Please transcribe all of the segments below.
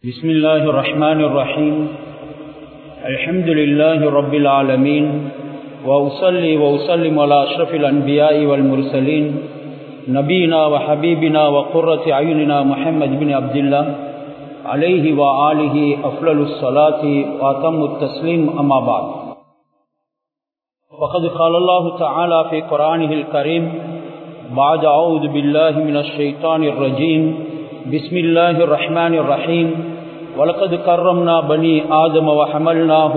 بسم الله الرحمن الرحيم الحمد لله رب العالمين وأصلي وأسلم على أشرف الأنبياء والمرسلين نبينا وحبيبنا وقرة أعيننا محمد بن عبد الله عليه وآله أفضل الصلاة وأتم التسليم أما بعد فقد قال الله تعالى في قرآنه الكريم بعد أعوذ بالله من الشيطان الرجيم بسم الله الرحمن الرحيم وَلَقَدْ كَرَّمْنَا بَنِي آدَمَ وَحَمَلْنَاهُمْ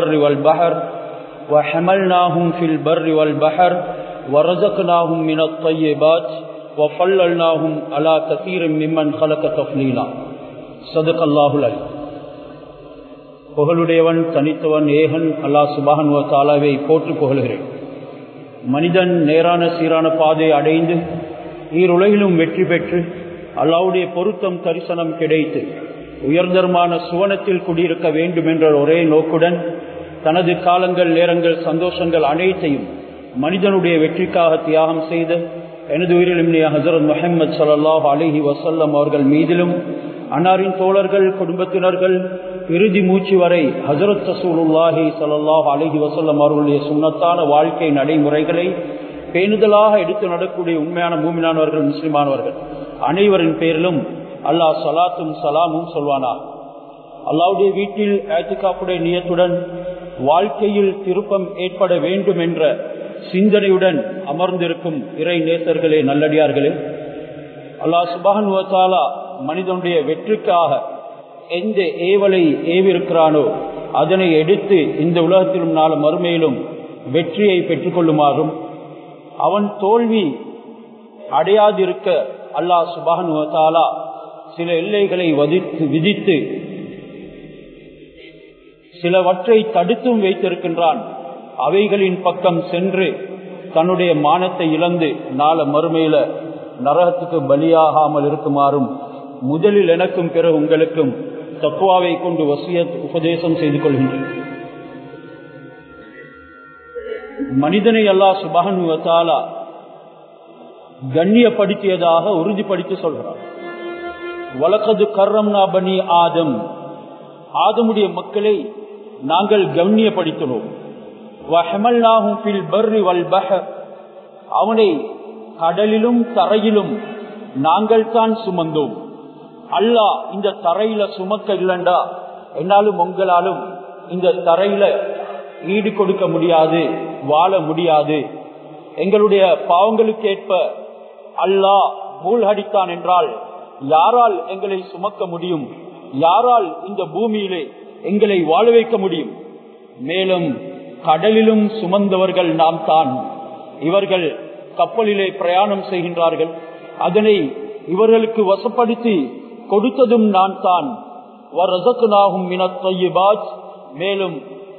فِي الْبَرِّ وَالْبَحْرِ وَرَزَقْنَاهُمْ مِنَ الطَّيِّبَاتِ وَفَضَّلْنَاهُمْ عَلَى كَثِيرٍ مِّمَّنْ خَلَقَ تَفْضِيلًا صدق الله العلي. புகழுடையவன் தனித்தவன் ஏகன் அல்லாஹ் சுப்ஹானஹு வ தஆலாவை போற்றி புகழுகிறேன். மனிதன் நேரான சீரான பாதையை அடைந்து ஈருலகிலும் வெற்றி பெற்று அல்லாஹ்வுடைய பொருத்தம் தரிசனம் கிடைத்து உயர்ந்தரமான சுவனத்தில் குடியிருக்க வேண்டும் என்ற ஒரே நோக்குடன் தனது காலங்கள் நேரங்கள் சந்தோஷங்கள் அனைத்தையும் மனிதனுடைய வெற்றிக்காக தியாகம் செய்த எனது உயிரிலும் ஹஸரத் முஹம்மது ஸல்லல்லாஹு அலைஹி வஸல்லம் அவர்கள் மீதிலும் அன்னாரின் தோழர்கள் குடும்பத்தினர்கள் இறுதி மூச்சு வரை ஹஸரத் ரசூலுல்லாஹி ஸல்லல்லாஹு அலைஹி வஸல்லம் அவர்களுடைய சுன்னத்தான வாழ்க்கை நடைமுறைகளை பேணுதலாக எடுத்து நடக்கூடிய உண்மையான மூமினானவர்கள் முஸ்லிமானவர்கள் அனைவரின் பேரிலும் அல்லாஹ் ஸலாத்தும் ஸலாமும் சொல்வானா. அல்லாஹ்வுடைய வீட்டில் இஅ்திகாஃபுடைய நியத்துடன் வாழ்க்கையில் திருப்பம் ஏற்பட வேண்டும் என்ற சிந்தனையுடன் அமர்ந்திருக்கும் இறை நேசர்களே, நல்லடியார்களே, அல்லாஹ் சுப்ஹானஹு வ தஆலா மனிதனுடைய வெற்றிக்காக எந்த ஏவலை ஏவிருக்கிறானோ அதனை எடுத்து இந்த உலகத்திலும் நாள மறுமையிலும் வெற்றியை பெற்றுக்கொள்ளுமாறும் அவன் தோல்வி அடையாதிருக்க அல்லாஹ் சுப்ஹானஹு வ தஆலா சில எல்லைகளை விதித்து சிலவற்றை தடுத்தும் வைத்திருக்கின்றான். அவைகளின் பக்கம் சென்று தன்னுடைய மானத்தை இழந்து நாள மறுமையில நரகத்துக்கு பலியாகாமல் இருக்குமாறும் முதலில் எனக்கும் பிறகு உங்களுக்கும் தக்வாவை கொண்டு வசியத் உபதேசம் செய்து கொள்கின்றேன். மனிதனை அல்லாஹ் சுப்ஹானஹு வ தஆலா கண்ணியப்படுத்தியதாக உறுதிப்படுத்தி சொல்கிறார். வலகது கர்ரம்னா பனி ஆதம், ஆதமுடைய மக்களை நாங்கள் கண்ணியப்படுத்தினோம். வஹமல்நாஹும் ஃபில் பர்ரி வல் பஹர், அவனை கடலிலும் தரையிலும் நாங்கள் தான் சுமந்தோம். அல்லாஹ் இந்த தரையில சுமக்க இல்லண்டா என்னாலும் உங்களாலும் இந்த தரையில ஈடு கொடுக்க முடியாது, வாழ முடியாது. எங்களுடைய பாவங்களுக்கேற்ப அல்லாஹ் மூழ்கடித்தான் என்றால் யாரால் எங்களை சுமக்க முடியும்? யாரால் இந்த பூமியிலே எங்களை வாழ வைக்க முடியும்? மேலும் கடலிலும் சுமந்தவர்கள் நாம் தான். இவர்கள் கப்பலிலே பிரயாணம் செய்கின்றார்கள், அதனை இவர்களுக்கு வசப்படுத்தி கொடுத்ததும் நான் தான். வரஸக்னாஹும் மினத் தய்யிபாத், மேலும்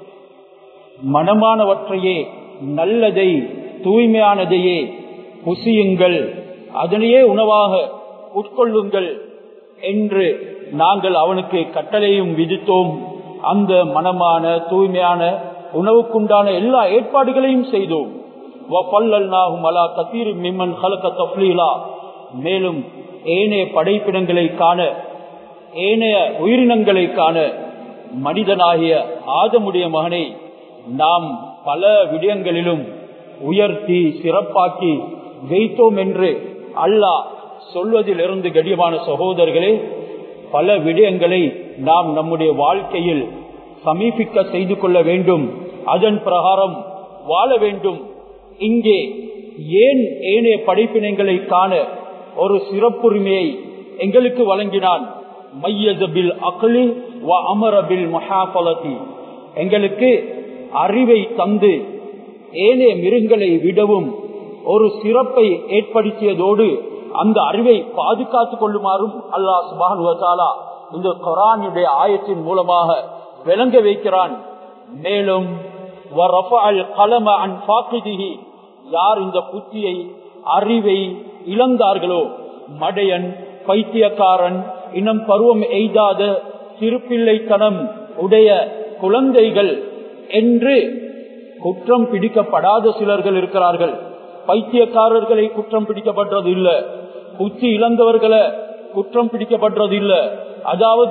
மனமானவற்றையே, நல்லதை, தூய்மையானதையே புசியுங்கள், அதனையே உணவாக உட்கொள்ளுங்கள் என்று நாங்கள் அவனுக்கு கட்டளையும் விதித்தோம். அந்த மனமான தூய்மையான உணவுக்குண்டான எல்லா ஏற்பாடுகளையும் செய்தோம். வஃபல்லல்நாஹும் அலா கஸீரின் மிம்மன் ஹலக தஃலீலா, மேலும் ஏனைய படைப்பினங்களை காண, ஏனைய உயிரினங்களை காண மனிதனாகிய ஆதமுடைய மகனை நாம் பல விடயங்களிலும் உயர்த்தி சிறப்பாக்கி வைத்தோம் என்று அல்லாஹ் சொல்வதிலிருந்து கடியமான சகோதரர்களே, பல விடயங்களை நாம் நம்முடைய வாழ்க்கையில் சமீபிக்க செய்து கொள்ள வேண்டும். அதன் பிரகாரம் வாழ வேண்டும். இங்கே ஏன் ஏனைய படைப்பினங்களை காண ஒரு சிறப்புரிமையை எங்களுக்கு வழங்கினான்? மையஸபில் அக்லி வ அமரபில் முஹாஃபலதி, எங்களுக்கு அறிவை தந்து ஏனைய மிருகங்களை விடவும் ஒரு சிறப்பை ஏற்படுத்தியதோடு அந்த அறிவை பாதுகாத்துக் கொள்ளுமாறும் அல்லாஹ் சுப்ஹானஹு வ தஆலா இந்த குர்ஆனுடைய ஆயத்தின் மூலமாக விளங்க வைக்கிறான். மேலும் வரஃபஅல் கலம அன் ஃபாகிதிஹி, யார் இந்த புத்தியை அறிவை இழந்தார்களோ, மடையன், பைத்தியக்காரன், இன்னும் பருவம் எய்தாத சிறுபிள்ளைத்தனம் உடைய குழந்தைகள் என்று குற்றம் பிடிக்கப்படாத சிலர்கள் இருக்கிறார்கள். பைத்தியக்காரர்களை குற்றம் பிடிக்கப்பட்டது இல்ல, புத்தி இழந்தவர்களை குற்றம் பிடிக்கப்பட்டது இல்ல. அதாவது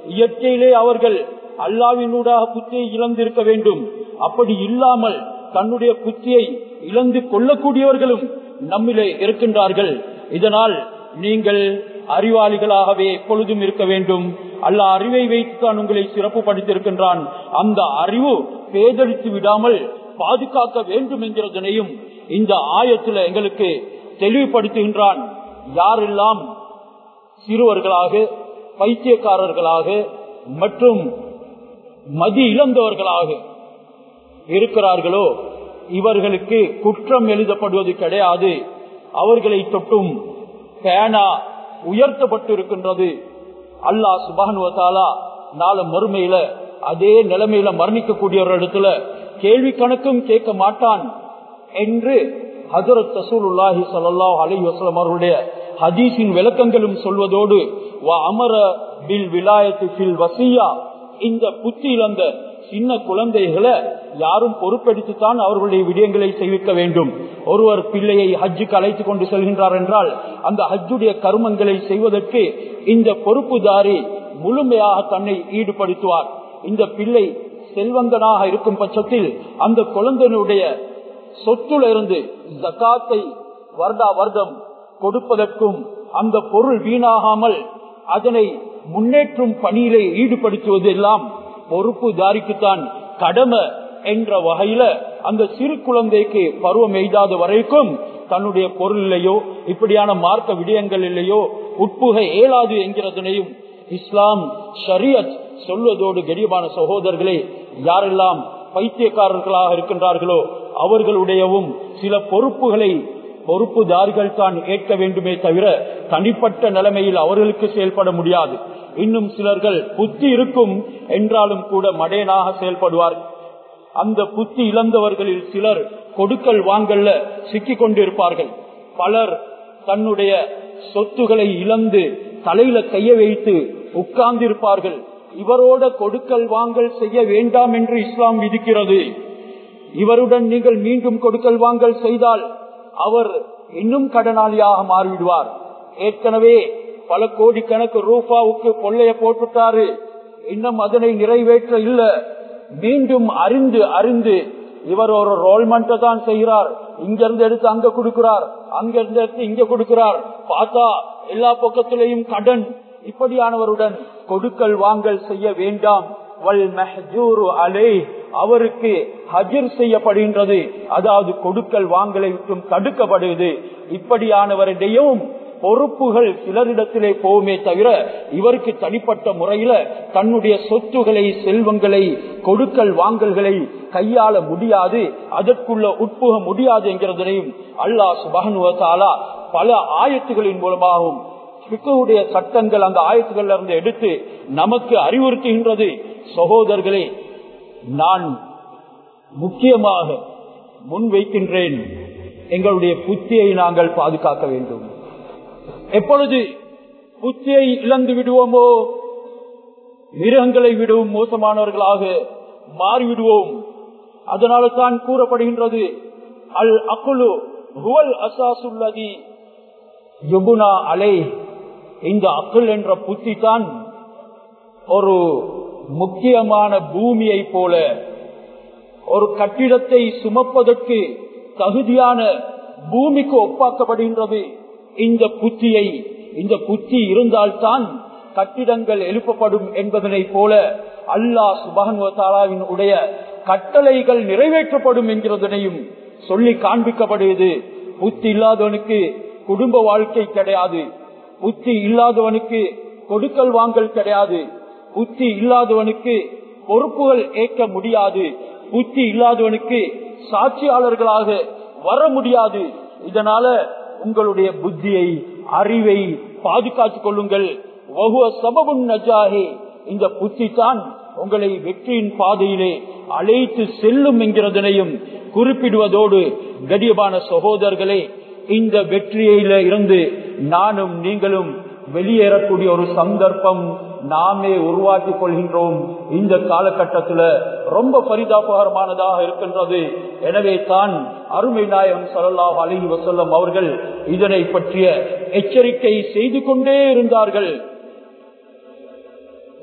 இயற்கையிலே அவர்கள் அல்லாஹ்வினூடாக புத்தியை இழந்திருக்க வேண்டும். அப்படி இல்லாமல் தன்னுடைய புத்தியை இழந்து கொள்ளக்கூடியவர்களும் நம்மிலே இருக்கின்றார்கள். இதனால் நீங்கள் அறிவாளிகளாகவே எப்பொழுதும் இருக்க வேண்டும். அல்லாஹ் அறிவை வைத்துத்தான் உங்களை சிறப்பு படுத்திருக்கின்றான். அந்த அறிவு பேதளித்து விடாமல் பாதுகாக்க வேண்டும் என்கிறதனையும் இந்த ஆயத்தில் எங்களுக்கு தெளிவுபடுத்துகின்றான். யாரெல்லாம் சிறுவர்களாக, பைத்தியக்காரர்களாக மற்றும் மதி இழந்தவர்களாக இருக்கிறார்களோ இவர்களுக்கு குற்றம் எழுதப்படுவது கிடையாது. அவர்களை தொட்டும் பேனா உயர்த்தப்பட்டிருக்கின்றது. அல்லாஹ் சுப்ஹானஹு வ தஆலா நாளை மறுமையில அதே நிலைமையில மரணிக்கக்கூடியவர்களிடத்துல கேள்வி கணக்கும் கேட்க மாட்டான் என்று ஹஜ்ரத் ரசூலுல்லாஹி ஸல்லல்லாஹு அலைஹி வஸல்லம் அவர்களுடைய ஹதீஸின் விளக்கங்களும் சொல்வதோடு வ அமர பில் விலாயத்தி ஃபில் வஸியா, இந்த புத்தி இழந்த சின்ன குழந்தைகளை யாரும் பொறுப்பெடுத்துத்தான் அவர்களுடைய விடயங்களை செய்விக்க வேண்டும். ஒருவர் பிள்ளையை ஹஜ்ஜுக்கு அழைத்துக் கொண்டு செல்கின்றார் என்றால் அந்த ஹஜ்ஜுடைய கர்மங்களை செய்வதற்கு இந்த பொறுப்புதாரி முழுமையாக தன்னை ஈடுபடுத்துவார். இந்த பிள்ளை செல்வந்தனாக இருக்கும் பட்சத்தில் அந்த குழந்தையினுடைய சொத்துல இருந்து ஜகாத்தை வருடா வருடம் கொடுப்பதற்கும் அந்த பொருள் வீணாகாமல் அதனை முன்னேற்றும் பணியிலே ஈடுபடுத்துவது எல்லாம் பொறுப்புதாரிக்குத்தான் கடமை என்ற வகையில அந்த சிறு குழந்தைக்கு பருவம் எய்தாத வரைக்கும் தன்னுடைய பொருளிலேயோ இப்படியான மார்க்க விடயங்களிலேயோ உட்புக இயலாது என்கிறதனையும் இஸ்லாம் ஷரியத் சொல்வதோடு கரிபான சகோதரர்களே, யாரெல்லாம் பைத்தியக்காரர்களாக இருக்கின்றார்களோ அவர்களுடையவும் சில பொறுப்புகளை பொறுப்புதாரிகள் தான் ஏற்க வேண்டுமே தவிர தனிப்பட்ட நிலைமையில் அவர்களுக்கு செயல்பட முடியாது. இன்னும் சிலர்கள் புத்தி இருக்கும் என்றாலும் கூட மடையனாக செயல்படுவார்கள். அந்த புத்தி இழந்தவர்களில் சிலர் கொடுக்கல் வாங்கல்ல சிக்கிக் கொண்டிருப்பார்கள். பலர் தன்னுடைய சொத்துக்களை இழந்து தலையில கைய வைத்து உட்கார்ந்திருப்பார்கள். இவரோட கொடுக்கல் வாங்கல் செய்ய வேண்டாம் என்று இஸ்லாம் விதிக்கிறது. இவருடன் நீங்கள் மீண்டும் கொடுக்கல் வாங்கல் செய்தால் அவர் இன்னும் கடனாளியாக மாறிவிடுவார். ஏற்கனவே பல கோடிக்கணக்கு ரூபாவுக்கு கொள்ளைய போட்டுட்டாரு, இன்னும் அதனை நிறைவேற்ற இல்ல. மீண்டும் அறிந்து இவர் ஒரு ரோல்மெண்ட் தான் செய்கிறார். இங்கிருந்து எடுத்து அங்க கொடுக்கிறார், அங்கிருந்து எடுத்து இங்க கொடுக்கிறார். பார்த்தா எல்லா பக்கத்திலேயும் கடன். இப்படியானவருடன் கொடுக்கல் வாங்கல் செய்ய வேண்டாம். வல் மஹ்ஜூரு அலைஹ், அவருக்கு ஹஜ்ர் செய்யப்படுகின்றது, அதாவது கொடுக்கல் வாங்கலை விட்டும் தடுக்கப்படுவது. இப்படியானவரிடையும் பொறுப்புகள் சிலரிடத்திலே போவுமே தவிர இவருக்கு தனிப்பட்ட முறையில தன்னுடைய சொத்துக்களை, செல்வங்களை, கொடுக்கல் வாங்கல்களை கையாள முடியாது, அதற்குள்ள உட்புக முடியாது என்கிறதையும் அல்லாஹ் சுப்ஹானஹு வ தஆலா பல ஆயத்துகளின் மூலமாகவும் ஃபிக்ஹுடைய சட்டங்கள் அந்த ஆயத்துகள்ல இருந்து எடுத்து நமக்கு அறிவுறுத்துகின்றது. சகோதரர்களே, நான் முக்கியமாக முன்வைக்கின்றேன், எங்களுடைய புத்தியை நாங்கள் பாதுகாக்க வேண்டும். எப்பொழுது புத்தியை இழந்து விடுவோமோ மிருகங்களை விடவும் மோசமானவர்களாக மாறிவிடுவோம். அதனால தான் கூறப்படுகின்றது, அல் அக்லு ஹுவல் அஸாசுல்லதி யுப்னா அலைஹ். இந்த அக்ல் என்ற புத்தி தான் ஒரு முக்கியமான பூமியை போல ஒரு கட்டிடத்தை சுமப்பதற்கு தகுதியான பூமிக்கு ஒப்பாக்கப்படுகின்றது. இந்த புத்தி இருந்தால்தான் கட்டிடங்கள் எழுப்பப்படும் என்பதனை போல அல்லாஹ் சுப்ஹானஹு வ தஆலாவின் உடைய கட்டளைகள் நிறைவேற்றப்படும் என்கிறதனையும் சொல்லி காண்பிக்கப்படுகிறது. புத்தி இல்லாதவனுக்கு குடும்ப வாழ்க்கை கிடையாது, புத்தி இல்லாதவனுக்கு கொடுக்கல் வாங்கல் கிடையாது, புத்தி இல்லாதவனுக்கு பொறுப்புகள் ஏற்க முடியாது, புத்தி இல்லாதவனுக்கு சாட்சியாளர்களாக வர முடியாது. இதனால உங்களுடைய புத்தியை, அறிவை பாதுகாத்துக் கொள்ளுங்கள். வஹுவ சபபுன் நஜாஹி, இந்த புத்தி தான் உங்களை வெற்றியின் பாதையிலே அழைத்து செல்லும் என்கிறதனையும் குறிப்பிடுவதோடு கடியபான சகோதரர்களே, இந்த வெற்றியில இருந்து நானும் நீங்களும் வெளியேறக்கூடிய ஒரு சந்தர்ப்பம் நாமே உருவாக்கிக் கொள்கின்றோம். இந்த காலகட்டத்தில் ரொம்ப பரிதாபகரமானதாக இருக்கின்றது. எனவே தான் அருமை நாயகம் ஸல்லல்லாஹு அலைஹி வஸல்லம் அவர்கள் இதனை பற்றிய எச்சரிக்கை செய்து கொண்டே இருந்தார்கள்.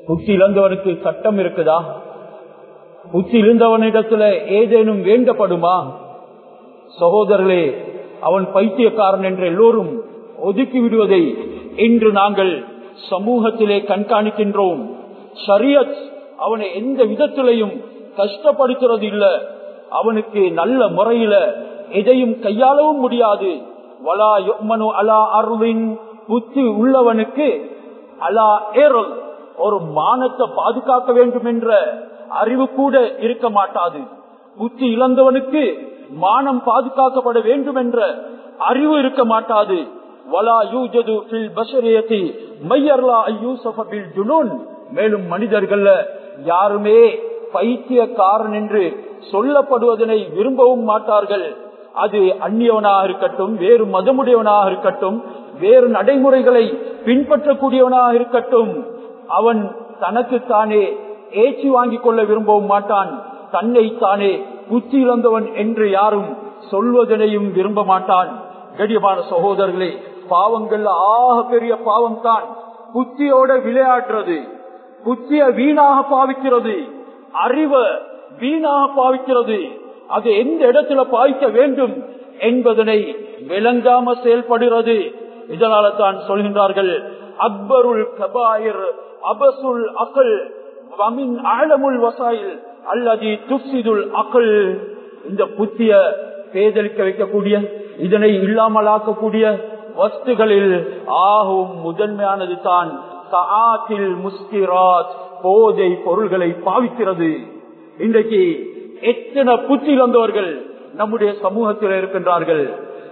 புத்தி இழந்தவனுக்கு சட்டம் இருக்குதா? புத்தி இழந்தவனிடத்துல ஏதேனும் வேண்டப்படுமா? சகோதரர்களே, அவன் பைத்தியக்காரன் என்று எல்லோரும் ஒதுக்கி விடுவதை இன்று நாங்கள் சமூகத்திலே கண்காணிக்கின்றோம். ஷரியத் அவனை எந்த விதத்திலையும் கஷ்டப்படுத்துறது இல்ல. அவனுக்கு நல்ல முறையில எதையும் கையாளவும் முடியாது. வலா யுமனு அலா அர்லின், புத்தி உள்ளவனுக்கு அலா ஏரல், ஒரு மானத்தை பாதுகாக்க வேண்டும் என்ற அறிவு கூட இருக்க மாட்டாது. புத்தி இழந்தவனுக்கு மானம் பாதுகாக்கப்பட வேண்டும் என்ற அறிவு இருக்க மாட்டாது. வலா யூஜது ஃபில் பஷரியதி மையர்லா யூஸஃப பில் ஜுனூன், மேலும் மனிதர்கள யாருமே பைத்தியக்காரன் என்று சொல்லப்படுவதனை விரும்பவும் மாட்டார்கள். அது அந்நியவனாக இருக்கட்டும், வேறு மதமுடையவனாக இருக்கட்டும், வேறு நடைமுறைகளை பின்பற்றக்கூடியவனாக இருக்கட்டும், அவன் தனக்கு தானே ஏச்சி வாங்கிக் கொள்ள விரும்பவும் மாட்டான். தன்னை தானே புத்தி இழந்தவன் என்று யாரும் சொல்வதனையும் விரும்ப மாட்டான். கடியமான சகோதரர்களே, பாவங்கள் ஆக பெரிய பாவம் தான் புத்தியோட விளையாடுறது, புத்திய வீணாக பாவிக்கிறது, அறிவை வீணாக பாவிக்கிறது. அது எந்த இடத்துல பாய்க்க வேண்டும் என்பதனை விளங்காம செயல்படுகிறது. இதனால தான் சொல்கின்றார்கள், அக்பருல் கபாயிர் அபசுல் அகல் வமின் ஆலமுல் வசாயில் அல்லது துப்சிதுல் அகல். இந்த புத்திய பேதலிக்க வைக்கக்கூடிய, இதனை இல்லாமலாக்கக்கூடிய வஸ்துகளில் ஆகும் முதன்மையானது தான் சஆத்தில் முஸ்கிராத், போதை பொருள்களை பாவிக்கிறது. இன்றைக்கு எத்தனை புத்தி இழந்தவர்கள் நம்முடைய சமூகத்தில் இருக்கின்றார்கள்.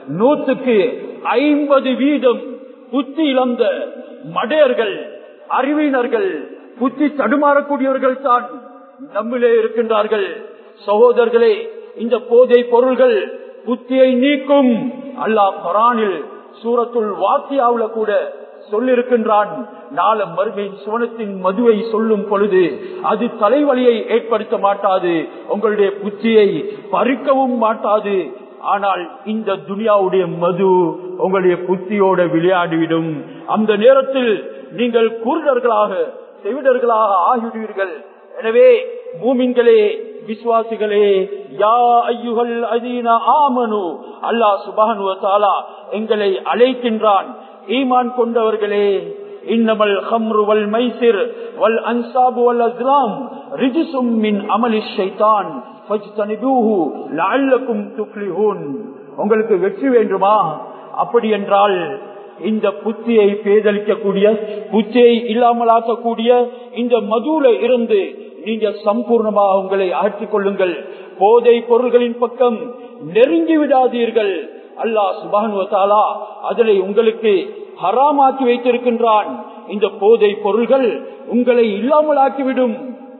100% புத்தி இழந்த மடையர்கள், அறிவினர்கள், புத்தி தடுமாறக்கூடியவர்கள் தான் நம்மிலே இருக்கின்றார்கள். சகோதரர்களே, இந்த போதை பொருள்கள் புத்தியை நீக்கும். அல்லாஹ் குர்ஆனில் சூரத்துல் வாக்கியாவுல கூட சொல்லிருக்கின்றான், நாளை மறுமையின் சுவனத்தின் மதுவை சொல்லும் பொழுது அது தலைவலியை ஏற்படுத்த மாட்டாது, உங்களுடைய புத்தியை பறிக்கவும் மாட்டாது. ஆனால் இந்த துனியாவுடைய மது உங்களுடைய புத்தியோட விளையாடிவிடும். அந்த நேரத்தில் நீங்கள் குருடர்களாக செவிடர்களாக ஆகிவிடுவீர்கள். எனவே மூமின்களே, விசுவாசிகளே, யா அய்யுஹல் அதீன ஆமனு, அல்லாஹ் சுப்ஹானஹு வ தஆலா எங்களை அழைக்கின்றான். ஈமான் கொண்டவர்களே, இன்னமல் ஹம்ரு வல் மைசிர் வல் அன்சாபு வல் அஸ்லாம் ரிஜ்சும் மின் அமலி ஷைத்தான் ஃபஜ்தனிபூஹு லஅல்லகும் துஃப்லிஹூன். உங்களுக்கு வெற்றி வேண்டுமா? அப்படி என்றால் இந்த புத்தியை பேதலிக்கக்கூடிய, புத்தியை இல்லாமலாக்கக்கூடிய இந்த மதுல இருந்து நீங்க சம்பூர்ணமாக உங்களை அகற்றிக் கொள்ளுங்கள். போதை பொருள்களின் பக்கம் நெருங்கி விடாதீர்கள். அல்லாஹ் சுப்ஹானஹு வ தஆலா அதனை உங்களுக்கு ஹராமாக்கி வைத்திருக்கின்றான். இந்த போதை பொருள்கள் உங்களை இல்லாமலாக்கிவிடும்.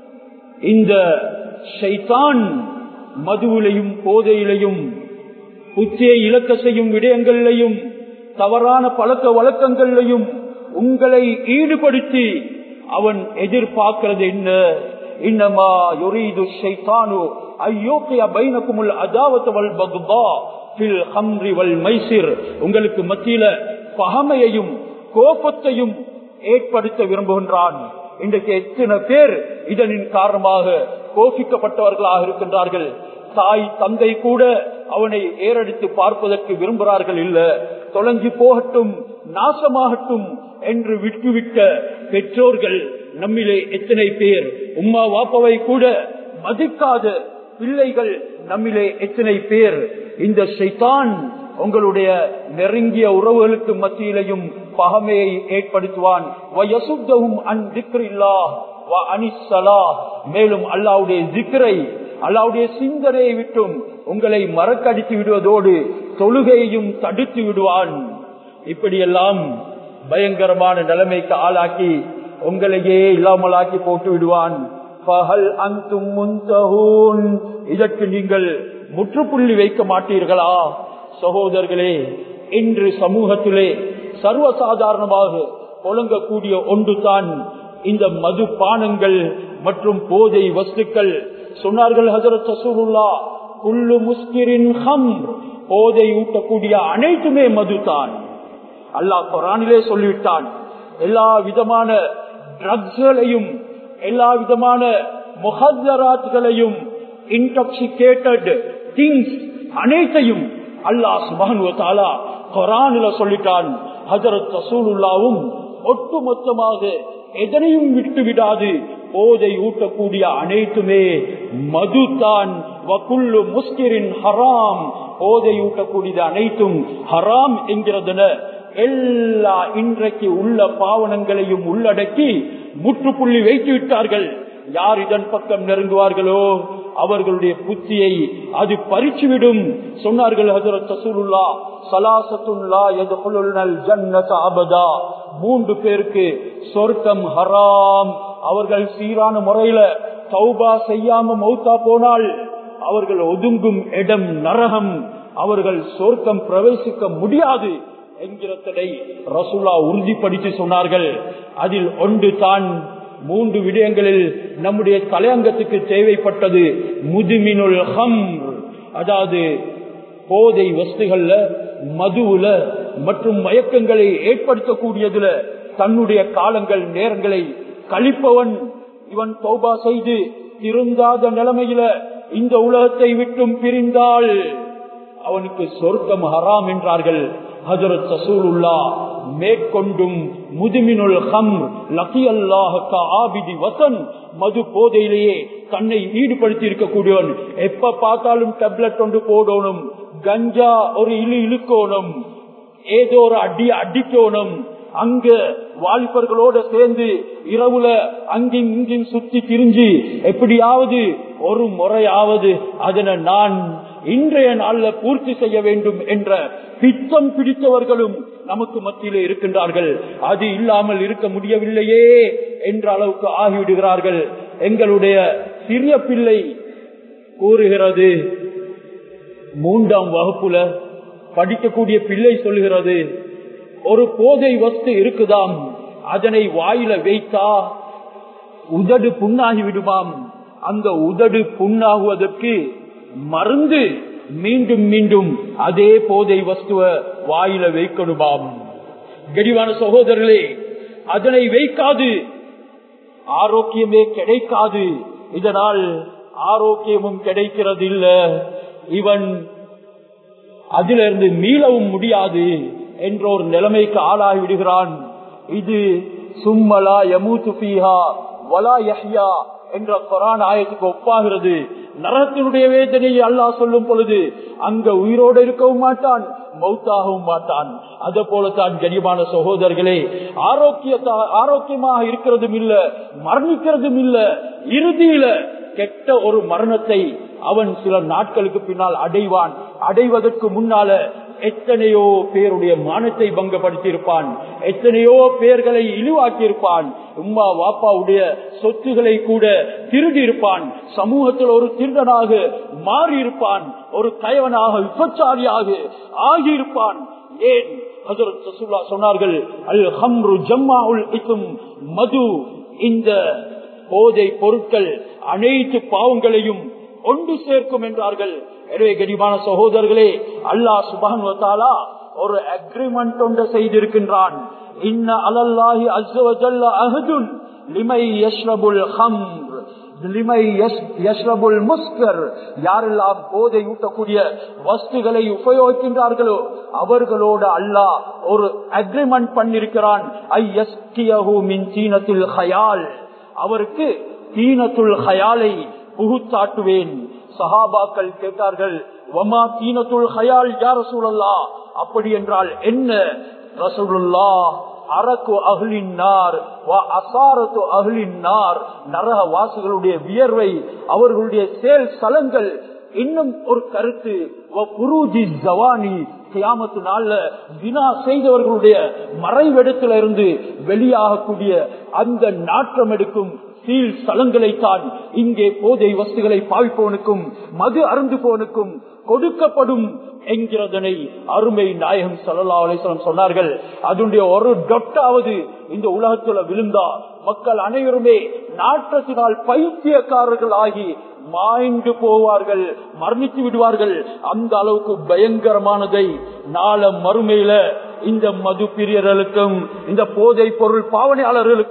இந்த ஷைத்தான் மதுவிலையும் போதையிலையும் புத்தியை இழக்க செய்யும் விடயங்களிலையும் தவறான பழக்க வழக்கங்களிலையும் உங்களை ஈடுபடுத்தி அவன் எதிர்பார்க்கிறது என்ன? இன்னமா யுரீது ஷைத்தானு அய்யூகிய பைனகுமுல் அதாவத வல் பக்தா ஃபில் ஹம்ரி வல் மைசிர். உங்களுக்கு மத்தியில பகைமையையும் கோபத்தையும் ஏற்படுத்த விரும்புகின்றான். இன்றைக்கு எத்தனை பேர் இதனின் காரணமாக கோபிக்கப்பட்டவர்களாக இருக்கின்றார்கள். தாய் தந்தை கூட அவனை ஏறெடுத்து பார்ப்பதற்கு விரும்புகிறார்கள். இல்ல, தொலைஞ்சு போகட்டும், நாசமாகட்டும் என்று விட்டுவிட்ட பெற்றோர்கள் நம்மிலே எத்தனை பேர்? உம்மா வாப்பவை கூட மதிக்காத பிள்ளைகள் நம்மிலே எத்தனை பேர்? இந்த ஷைத்தான் உங்களுடைய நெருங்கிய உறவுகளுக்கு மத்தியிலையும் பகைமையை ஏற்படுத்துவான். மேலும் அல்லாஹ்வுடைய ஜிக்ரை, அல்லாஹ்வுடைய சிந்தனையை விட்டும் உங்களை மறக்கடித்து விடுவதோடு தொழுகையையும் தடுத்து விடுவான். இப்படியெல்லாம் பயங்கரமான நிலைமைக்கு ஆளாக்கி உங்களையே இல்லாமலாக்கி போட்டு விடுவான். இதற்கு நீங்கள் முற்றுப்புள்ளி வைக்க மாட்டீர்களா? சகோதரர்களே, இன்று சமூகத்திலே சர்வசாதாரணமாக புழங்கக்கூடிய ஒன்றுதான் இந்த மதுபானங்கள் மற்றும் போதை வஸ்துக்கள். சொன்னார்கள் ஹஜ்ரத் ரசூலுல்லாஹ், குல்லு முஸ்கிரின் ஹம்ர், போதை ஊட்டக்கூடிய அனைத்துமே மதுதான். அல்லாஹ் குர்ஆனிலே சொல்லிவிட்டான். எல்லா விதமான ட்ரக்ஸ்களையும் எல்லா விதமான முஹத்தராத்களையும் இன்டாக்சிகேட்டட் திங்ஸ் அனைத்தையும் அல்லாஹ் சுப்ஹானஹு வ தஆலா குர்ஆனில சொல்லிட்டான். ஹஜ்ரத் ரசூலுல்லாஹ்வும் ஒட்டுமொத்தமாக எதனையும் விட்டு விடாது. போதை ஊட்டக்கூடிய அனைத்துமே மதுதான். வகுல்லு முஸ்கிரின் ஹராம், போதை ஊட்டக்கூடியது அனைத்தும் ஹராம் என்கிறதுன எல்லா இன்றைக்கு உள்ள பாவனங்களையும் உள்ளடக்கி முற்றுப்புள்ளி வைத்து விட்டார்கள். யார் இதன் பக்கம் நெருங்குவார்களோ அவர்களுடைய புத்தியை அது பறிச்சுவிடும். சொன்னார்கள் ஹஜ்ரத் ரசூலுல்லாஹ், ஸலாஸத்துன் லா யதுகுலுல் ஜன்னத அபதா, 3 பேருக்கு சொர்க்கம் ஹராம். அவர்கள் சீரான முறையில தௌபா செய்யாம மௌத்தா போனால் அவர்கள் ஒதுங்கும் இடம் நரகம், அவர்கள் சொர்க்கம் பிரவேசிக்க முடியாது என்கிறதை ரசூலுல்லாஹ் உறுதிப்படுத்தி சொன்னார்கள். அதில் ஒன்று தான் 3 விடயங்களில் நம்முடைய தலையங்கத்துக்கு தேவைப்பட்டது முதுமினுல் ஹம்ர், அதாவது போதை வஸ்துகள்ல, மதுவுல மற்றும் மயக்கங்களை ஏற்படுத்தக்கூடியதுல தன்னுடைய காலங்கள் நேரங்களை கழிப்பவன். இவன் தௌபா செய்து திருந்தாத நிலைமையில இந்த உலகத்தை விட்டும் பிரிந்தால் அவனுக்கு சொர்க்கம் ஹராம் என்றார்கள் ஹஜ்ரத் ரசூலுல்லாஹ். மேற்கொண்டும் முதுமினுல் ஹம்ர் லகியல்லாஹ கஆபிதி வஸன், மது போதையிலேயே தன்னை ஈடுபடுத்தி இருக்கக்கூடியவன். எப்ப பார்த்தாலும் டேப்லெட் ஒன்று போடணும், கஞ்சா ஒரு இழுக்கணும், ஏதோ ஒரு அடிக்கணும், அங்க வாலிபர்களோட சேர்ந்து இரவுல அங்கிங் இங்கிங் சுத்தி திரிஞ்சு எப்படியாவது ஒரு முறையாவது அதனை நான் இன்றைய நாள்ல பூர்த்தி செய்ய வேண்டும் என்ற பித்தம் பிடித்தவர்களும் நமக்கு மத்தியிலே இருக்கின்றார்கள். அது இல்லாமல் இருக்க முடியவில்லையே என்ற அளவுக்கு ஆகிவிடுகிறார்கள். எங்களுடைய சிறிய பிள்ளை கூறுகிறது, 3ஆம் வகுப்புல படிக்கக்கூடிய பிள்ளை சொல்லுகிறது, ஒரு போதை வஸ்து இருக்குதாம், அதனை வாயில வைத்தா உதடு புண்ணாகி விடுமாம். அந்த உதடு புண்ணாகுவதற்கு மருந்து மீண்டும் மீண்டும் அதே போதை வஸ்துவ வாயில வைக்கணுமாம். கடிவான சகோதரர்களே, அதனை வைக்காது ஆரோக்கியமே கிடைக்காது. இதனால் ஆரோக்கியமும் கிடைக்கிறது இல்ல, இவன் அதிலிருந்து மீளவும் முடியாது என்ற ஒரு நிலைமைக்கு ஆளாகி விடுகிறான். இது சும்மலா யமூது ஃபீஹா வலா யஹ்யா என்ற குர்ஆன் ஆயத்துக்கு ஒப்பாகிறது. நரகத்தினுடைய வேதனையை அல்லாஹ் சொல்லும் பொழுது அங்க உயிரோடு இருக்கவும் மாட்டான், மௌத்தாகவும் மாட்டான். அதே போலத்தான் கனிமான சகோதரர்களே, ஆரோக்கியமாக இருக்கிறதும் இல்ல, மரணிக்கிறதும் இல்ல, இறுதியில கெட்ட ஒரு மரணத்தை அவன் சில நாட்களுக்கு பின்னால் அடைவான். அடைவதற்கு முன்னால எத்தனையோ பேருடைய மானத்தை பங்கப்படுத்தி இருப்பான், எத்தனையோ பேர்களை இழிவாக்கி இருப்பான், உம்மா வாப்பாவுடைய சொத்துக்களை கூட திருடி இருப்பான், சமூகத்தில் ஒரு திருடனாக மாறி இருப்பான், ஒரு கயவனாக விபச்சாரியாக ஆகியிருப்பான். ஏன் ஹஜ்ரத் ரசூலுல்லாஹ் சொன்னார்கள், அல் ஹம்ரு ஜம்மாஉல் இஸ்ம், மது இந்த போதை பொருட்கள் அனைத்து பாவங்களையும் ஒன்று சேர்க்கும் என்றார்கள். எனவே கனிமான சகோதரர்களே, அல்லாஹ் சுப்ஹானஹு வ தஆலா ஒரு அக்ரிமெண்ட் ஒன்று செய்திருக்கின்றான். இன்ன அலல்லாஹி அஸ்ஸ வ ஜல்ல அஹதுன் லிமை யஷ்ரபுல் ஹம்ர் லிமை யஷ்ரபுல் முஸ்கர், யாரெல்லாம் போதை ஊட்டக்கூடிய வஸ்துகளை உபயோகிக்கின்றார்களோ அவர்களோடு அல்லாஹ் ஒரு அக்ரிமெண்ட் பண்ணிருக்கிறான். ஐயஸ்கியஹு மின் தீனத்தில் ஹயால், அவருக்கு தீனத்துல் ஹயாலை புகுத்தாட்டுவேன். சஹாபாக்கள் கேட்டார்கள், வமா தீனத்துல் ஹயால் யா ரசூலல்லாஹ், அப்படி என்றால் என்ன? ரசூலுல்லாஹ், அரக்கு அஹ்லின் நார் வ அஸாரத்து அஹ்லின் நார், நரக வாசிகளுடைய வியர்வை, அவர்களுடைய செயல் சலங்கள். இன்னும் ஒரு கருத்து, வ புரூஜி ஜவானி, கியாமத்து நாள்ல வினா செய்தவர்களுடைய மறைவிடத்திலிருந்து வெளியாகக்கூடிய அந்த நாற்றம் எடுக்கும் சீல் சலங்களைத்தான் இங்கே போதை வஸ்துகளை பாவிப்பவனுக்கும் மது அருந்துபவனுக்கும் கொடுக்கப்படும் என்கிறதனை அருமை நாயகம் ஸல்லல்லாஹு அலைஹி வஸல்லம் சொன்னார்கள். அதனுடைய ஒரு டொட்டாவது இந்த உலகத்துல விழுந்தா மக்கள் அனைவருமே நாற்றத்தினால் பைத்தியக்காரர்கள் ஆகி மாய்ந்து போவார்கள், மரணித்து விடுவார்கள். அந்த அளவுக்கு பயங்கரமானதை நாள மறுமையில இந்த மது பிரியர்களுக்கும் இந்த போதை பொருள் பாவனையாளர்களுக்கும்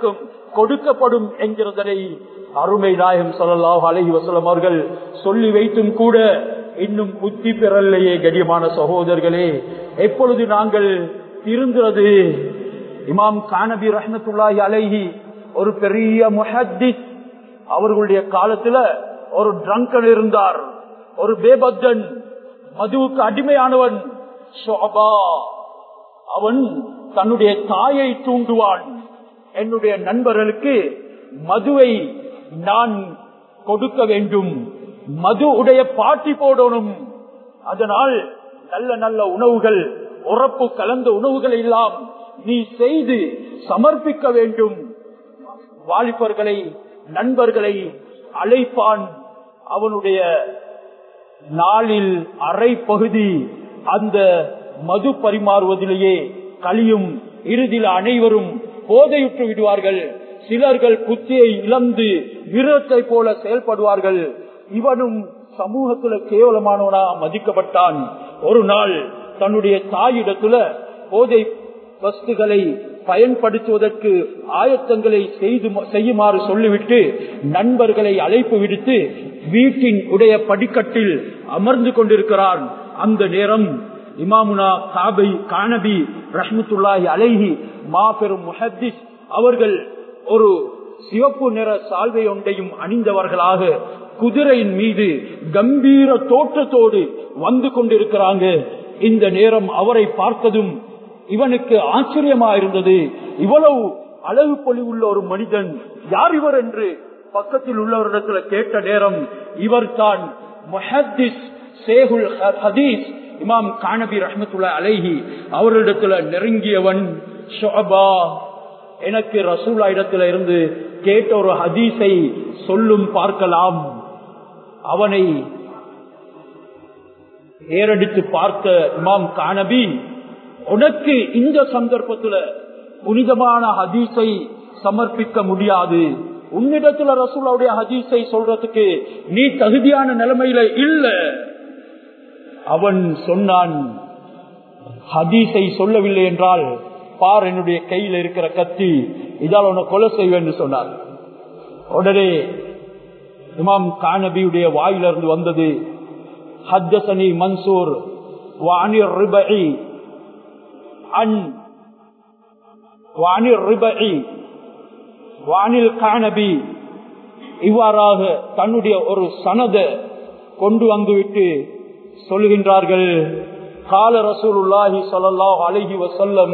கொடுக்கப்படும் என்கிறதனை அருமை நாயகம் ஸல்லல்லாஹு அலைஹி வஸல்லம் அவர்கள் சொல்லி வைத்தும் கூட இன்னும் புத்தி பெறலையே. கண்ணியமான சகோதரர்களே, எப்பொழுது நாங்கள் திருந்துறது? இமாம் கானபி ரஹ்மத்துல்லாஹி அலைஹி ஒரு பெரிய முஹத்திஸ். அவர்களுடைய காலத்துல ஒரு ட்ரங்கன் இருந்தார், ஒரு பேபத்தன், மதுவுக்கு அடிமையானவன். ஷுஅபா அவன் தன்னுடைய தாயை தூண்டுவான், என்னுடைய நண்பர்களுக்கு மதுவை நான் கொடுக்க வேண்டும், மது உடைய பாட்டி போடணும், அதனால் நல்ல நல்ல உணவுகள், உறப்பு கலந்த உணவுகள் எல்லாம் நீ செய்து சமர்ப்பிக்க வேண்டும். வாலிபர்களை, நண்பர்களை அழைப்பான். அவனுடைய நாளில் அரை பகுதி அந்த மது பரிமாறுவதிலேயே கழியும். இறுதியில் அனைவரும் போதையுற்று விடுவார்கள். சிலர்கள் புத்தியை இழந்து விரத்தை போல செயல்படுவார்கள். இவனும் சமூகத்துல கேவலமானவனா மதிக்கப்பட்டான். ஒரு நாள் தன்னுடைய தாயிடத்துல போதை வஸ்துகளை பயன்படுத்துவதற்கு ஆயத்தங்களை செய்யுமாறு சொல்லிவிட்டு நண்பர்களை அழைப்பு விடுத்து வீட்டின் உடைய படிக்கட்டில் அமர்ந்து கொண்டிருக்கிறான். அந்த நேரம் இமாமுனா கானபி ரஹ்மத்துல்லாஹி அலைஹி மாபெரும் முஹத்திஸ் அவர்கள் ஒரு சிவப்பு நிற சால்வை ஒன்றையும் அணிந்தவர்களாக குதிரையின் மீது கம்பீர தோற்றத்தோடு வந்து கொண்டிருக்கிறாங்க. இந்த நேரம் அவரை பார்த்ததும் இவனுக்கு ஆச்சரியமா இருந்தது. இவ்வளவு அழகு பொலிவுள்ள ஒரு மனிதன், யார் இவர் என்று பக்கத்தில் உள்ளவரிடத்துல கேட்ட நேரம் இவர் தான் முஹத்திஸ் ஷேகுல் ஹதீஸ் இமாம் கானபி ரஹ்மத்துல்லாஹி அலைஹி அவரிடத்துல நெருங்கியவன். ஷுஅபா, எனக்கு ரசூலுல்லாஹ் இடத்துல இருந்து கேட்ட ஒரு ஹதீஸை சொல்லும் பார்க்கலாம். அவனை ஏறடித்து பார்த்த இமாம் கானபி, உனக்கு இந்த சந்தர்ப்பத்தில் புனிதமான ஹதீஸை சமர்ப்பிக்க முடியாது, உன்னிடத்துல ரசூலுல்லாஹ்வுடைய ஹதீஸை சொல்றதுக்கு நீ தகுதியான நிலைமையில இல்ல. அவன் சொன்னான், ஹதீஸை சொல்லவில்லை என்றால் பார் என்னுடைய கையில் இருக்கிற கத்தி, இதால் உன்னை கொலை செய்வேன் சொன்னார். உடனே இமாம் கானபியுடைய வாயிலிருந்து வந்தது, ஹத்தஸனி மன்சூர் வஅனிர் ரிபஇ வஅனிர் ரிபஇ வஅனில் கானபி. இவ்வாறாக தன்னுடைய ஒரு சனத கொண்டு வந்துவிட்டு சொல்கின்றார்கள், கால ரசூலுல்லாஹி ஸல்லல்லாஹு அலைஹி வஸல்லம்,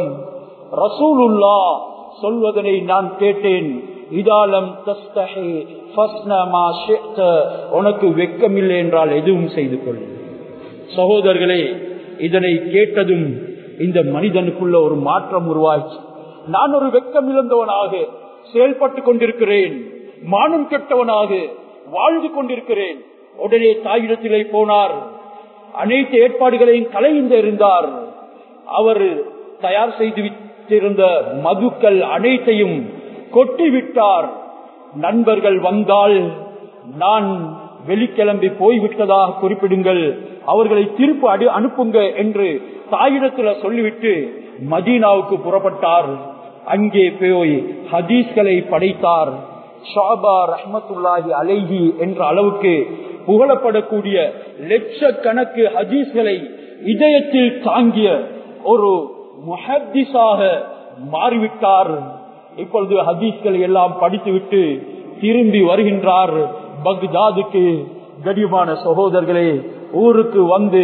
ரசூலுல்லாஹ் சொல்வதனை நான் கேட்டேன், இதாலம் தஸ்தஹி ஃபஸ்னா மா ஷிஅத, உனக்கு வெட்கமில்லை என்றால் எதுவும் செய்து கொள். சகோதரர்களே, இதனை கேட்டதும் இந்த மனிதனுக்குள்ள ஒரு மாற்றம் உருவாச்சு. நான் ஒரு வெட்கம் இழந்தவனாக செயல்பட்டு கொண்டிருக்கிறேன், மானம் கெட்டவனாக வாழ்ந்து கொண்டிருக்கிறேன். உடனே தாயிடத்திலே போனார், அனைத்து ஏற்பாடுகளையும் கலைந்து இருந்தார். அவர் தயார் செய்து வைத்திருந்த மதுக்கள் அனைத்தையும் கொட்டிவிட்டார். நண்பர்கள் வந்தால் நான் வெளிக்கிளம்பி போய்விட்டதாக குறிப்பிடுங்கள், அவர்களை திருப்பி அனுப்புங்க என்று தாயிடத்தில் சொல்லிவிட்டு மதீனாவுக்கு புறப்பட்டார். அங்கே போய் ஹதீஸ்களை படைத்தார். ஷுஅபா ரஹ்மத்துல்லாஹி அலைஹி என்ற அளவுக்கு புகழப்படக்கூடிய லட்சக்கணக்கு ஹதீஸ்களை இதயத்தில் தாங்கிய ஒரு முஹத்திஸாக மாறிவிட்டார். இப்பொழுது ஹதீஸ்களை எல்லாம் படித்துவிட்டு திரும்பி வருகின்றார் பக்தாதுக்கு. கடிமான சகோதரர்களே, ஊருக்கு வந்து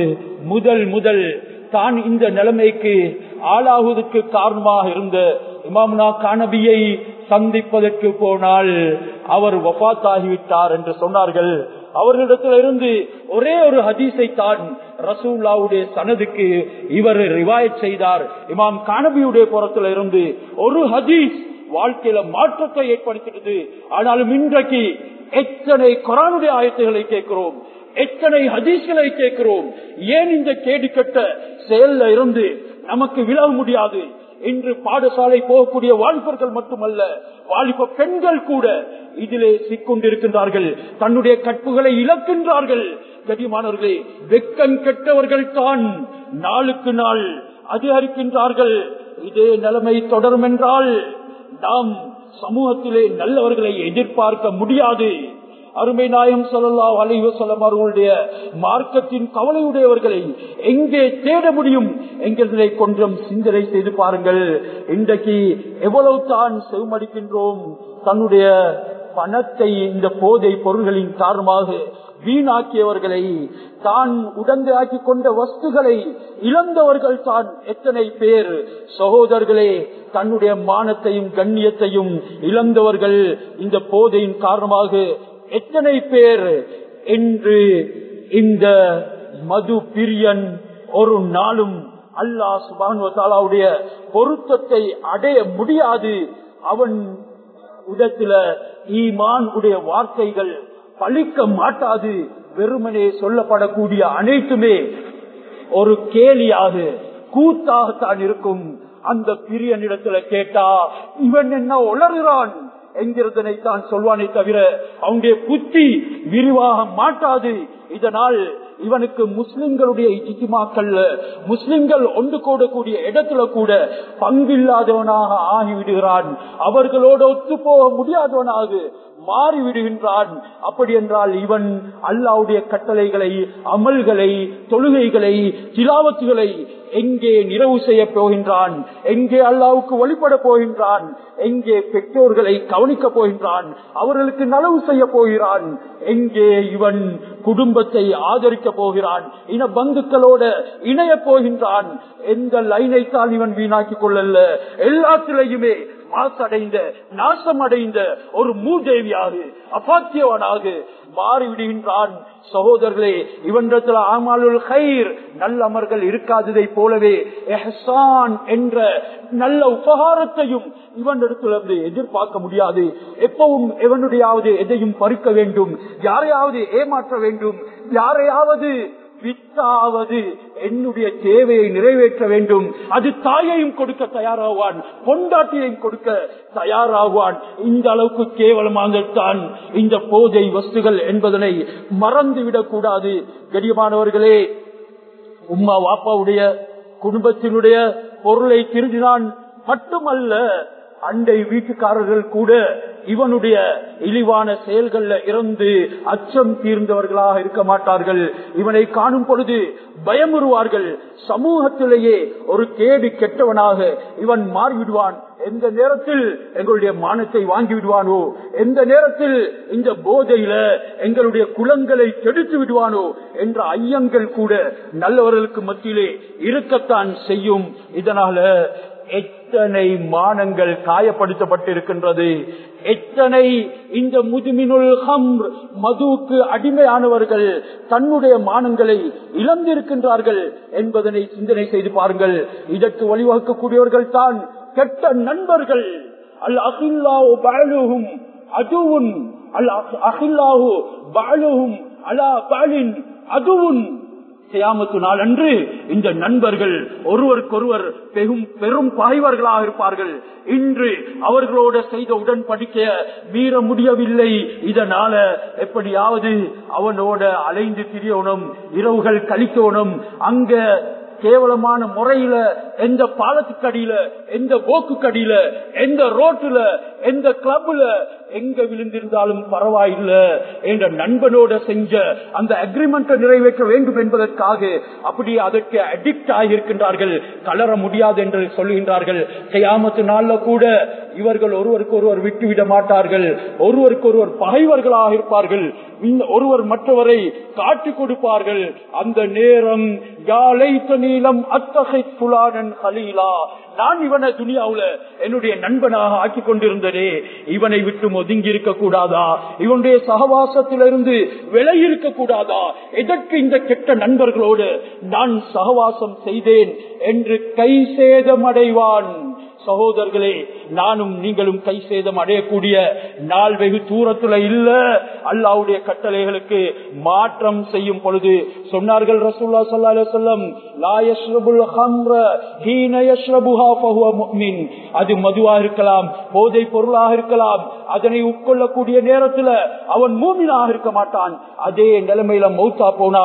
முதல் தான் இந்த நிலைமைக்கு ஆளாகுவதற்கு காரணமாக இருந்த இமாமுனா கானபியை சந்திப்பதற்கு போனால் அவர் வஃபாத்தாகிவிட்டார் என்று சொன்னார்கள். அவர்களிடத்தில் இருந்து ஒரே ஒரு ஹதீஸை தான் ரசூலுல்லாஹ்வுடைய சனதுக்கு இவர் ரிவாயத் செய்தார். இமாம் கானபியுடைய புறத்தில் இருந்து ஒரு ஹதீஸ் வாழ்க்கையில மாற்றத்தை ஏற்படுத்தினது. ஆனாலும் இன்றைக்கு எத்தனை குர்ஆனுடைய ஆயத்துகளை கேட்கிறோம், எத்தனை ஹதீஸ்களை கேட்கிறோம். ஏன் இந்த கேடுகட்ட செயல்ல இருந்து நமக்கு விலக முடியாது? இன்று பாடசாலை போகக்கூடிய வாலிபர்கள் மட்டுமல்ல, வாலிப பெண்கள் கூட இதிலே சிக்கொண்டிருக்கின்றார்கள், தன்னுடைய கற்புகளை இழக்கின்றார்கள். கடிமானவர்களே, வெக்கம் கெட்டவர்கள் தான் நாளுக்கு நாள் அதிகரிக்கின்றார்கள். இதே நிலைமை தொடரும் என்றால் நாம் சமூகத்திலே நல்லவர்களை எதிர்பார்க்க முடியாது. அருமை நாயகம் ஸல்லல்லாஹு அலைஹி வஸல்லம் அவர்களுடைய மார்க்கத்தின் கவலையுடையவர்களை எங்கே தேட முடியும் என்கிறதை கொஞ்சம் சிந்தனை செய்து பாருங்கள். இன்றைக்கு எவ்வளவு தான் செவமடிக்கின்றோம். தன்னுடைய பணத்தை இந்த போதை பொருள்களின் காரணமாக வீணாக்கியவர்களை, தான் உடந்தையாக்கி கொண்ட வஸ்துகளை இழந்தவர்கள் தான் எத்தனை பேர். சகோதரர்களே, தன்னுடைய மானத்தையும் கண்ணியத்தையும் இழந்தவர்கள் இந்த போதையின் காரணமாக எத்தனை பேர் என்று இந்த மது பிரியன் ஒரு நாளும் அல்லாஹ் சுப்ஹானஹு வ தஆலாவுடைய பொருத்தத்தை அடைய முடியாது. அவன் உடத்தில ஈமான் உடைய வார்த்தைகள் பலிக்க மாட்டாது. வெறுமனே சொல்லப்படக்கூடிய அனைத்துமே ஒரு கேலியாக கூத்தாகத்தான் இருக்கும். அந்த பிரியனிடத்துல கேட்டா இவன் என்ன உளறுகிறான் என்கிறதனை தான் சொல்வானே தவிர அவனுடைய புத்தி விரிவாக மாட்டாது. இதனால் இவனுக்கு முஸ்லிம்களுடைய இஜ்திமாக்கள்ல முஸ்லிம்கள் ஒன்று கூடக்கூடிய இடத்துல கூட பங்கில்லாதவனாக ஆகிவிடுகிறான். அவர்களோடு ஒத்து போக முடியாதவனாக மாறிவிடுகின்றான். அப்படி என்றால் இவன் அல்லாஹ்வுடைய கட்டளைகளை, அமல்களை, தொழுகைகளை, திலாவத்துகளை எங்கே நிறைவு செய்ய போகின்றான்? எங்கே அல்லாஹ்வுக்கு வழிபட போகின்றான்? எங்கே பெற்றோர்களை கவனிக்க போகின்றான்? அவர்களுக்கு நலவு செய்ய போகிறான்? எங்கே இவன் குடும்பத்தை ஆதரிக்க போகிறான்? இன பந்துக்களோட இணைய போகின்றான்? எந்த லைனை தான் இவன் வீணாக்கிக் கொள்ளல. எல்லாத்திலையுமே மாசடைந்த, நாசமடைந்த ஒரு மூதேவியாக, அபாத்தியவனாக மாறிவிடுகின்றான். சகோதரர்களே, இவனிடத்தில் அமாலுல் கைர் நல்ல அமர்கள் இருக்காததை போலவே இஹ்சான் என்ற நல்ல உபகாரத்தையும் இவனிடத்திலிருந்து எதிர்பார்க்க முடியாது. எப்பவும் எவனுடையாவது எதையும் பறிக்க வேண்டும், யாரையாவது ஏமாற்ற வேண்டும், யாரையாவது வித்தாவது என்னுடைய தேவையை நிறைவேற்ற வேண்டும். அது தாயையும் கொடுக்க தயாராகுவான், பொண்டாட்டியையும் கொடுக்க தயாராகுவான். இந்த அளவுக்கு கேவலமாகத்தான் இந்த போதை வஸ்துகள் என்பதனை மறந்துவிடக் கூடாது. கண்ணியமானவர்களே, உம்மா வாப்பாவுடைய குடும்பத்தினுடைய பொருளை திருடினான் மட்டுமல்ல, அண்டை வீட்டுக்காரர்கள் கூட இவனுடைய இழிவான செயல்கள்ல இருந்து அச்சம் தீர்ந்தவர்களாக இருக்க மாட்டார்கள். இவனை காணும் பொழுது பயமுறுவார்கள். சமூகத்திலேயே ஒரு கேடு கெட்டவனாக இவன் மாறிவிடுவான். எந்த நேரத்தில் எங்களுடைய மானத்தை வாங்கி விடுவானோ, எந்த நேரத்தில் இந்த போதையில எங்களுடைய குலங்களை கெடுத்து விடுவானோ என்ற ஐயங்கள் கூட நல்லவர்களுக்கு மத்தியிலே இருக்கத்தான் செய்யும். இதனால எத்தனை மானங்கள் காயப்படுத்தப்பட்டிருக்கின்றது, எத்தனை இந்த முதுமினுல் ஹம்ர் மதுவுக்கு அடிமையானவர்கள் தன்னுடைய மானங்களை இழந்திருக்கின்றார்கள் என்பதனை சிந்தனை செய்து பாருங்கள். இதற்கு வழிவகுக்கக்கூடியவர்கள் தான் கெட்ட நண்பர்கள். அல் அகில்லாஹு பஅலுஹும் அதுவுன், அல் அகில்லாஹு பஅலுஹும் அலா பஅலின் அதுவுன். கியாமத்து நாள் அன்று இந்த நண்பர்கள் ஒருவருக்கொருவர் பெரும் பகைவர்களாக இருப்பார்கள். இன்று அவர்களோட செய்த உடன்படிக்கைய மீற முடியவில்லை. இதனால எப்படியாவது அவனோட அலைந்து திரியணும், இரவுகள் கழிக்கணும். அங்க கேவலமான முறையில எந்த பாலத்துக்கு அடியில, எந்த போக்குக்கு அடியில, எந்த ரோட்டுல, எந்த கிளப்ல எங்க விழுந்திருந்தாலும் பரவாயில்லை என்ற நண்பனோட செஞ்ச அந்த அக்ரிமெண்ட் நிறைவேற்ற வேண்டும் என்பதற்காக அப்படி அதற்கு அடிக்ட் ஆகியிருக்கின்றார்கள். கலர முடியாது என்று சொல்லுகின்றார்கள். கியாமத்து நாள்ல கூட இவர்கள் ஒருவருக்கு ஒருவர் விட்டுவிட மாட்டார்கள். ஒருவருக்கு ஒருவர் பகைவர்களாக இருப்பார்கள். ஒருவர் மற்றவரை காட்டிக் கொடுப்பார்கள். அந்த நேரம் நான் இவனை துனியாவுல என்னுடைய நண்பனாக ஆக்கி கொண்டிருந்தனே, இவனை விட்டு ஒதுங்கி இருக்க கூடாதா? இவனுடைய சகவாசத்திலிருந்து விலகி இருக்க கூடாதா? எதற்கு இந்த கெட்ட நண்பர்களோடு நான் சகவாசம் செய்தேன் என்று கை சேதமடைவான். சகோதரர்களே, நானும் நீங்களும் கை சேதம் அடையக்கூடிய நாள் வெகு தூரத்துல இல்ல. அல்லாஹ்வுடைய கட்டளைகளுக்கு மாற்றம் செய்யும் பொழுது சொன்னார்கள் ரசூலுல்லாஹி ஸல்லல்லாஹு அலைஹி வஸல்லம், லா யஷ்ரபுல் ஹம்ர ஹீன யஷ்ரபுஹா ஃபஹுவ முஃமின். அது மதுவாக இருக்கலாம், போதை பொருளாக இருக்கலாம். அதனை உட்கொள்ளக்கூடிய நேரத்துல அவன் மூமினாக இருக்க மாட்டான். அதே நிலைமையில மௌத்தா போனா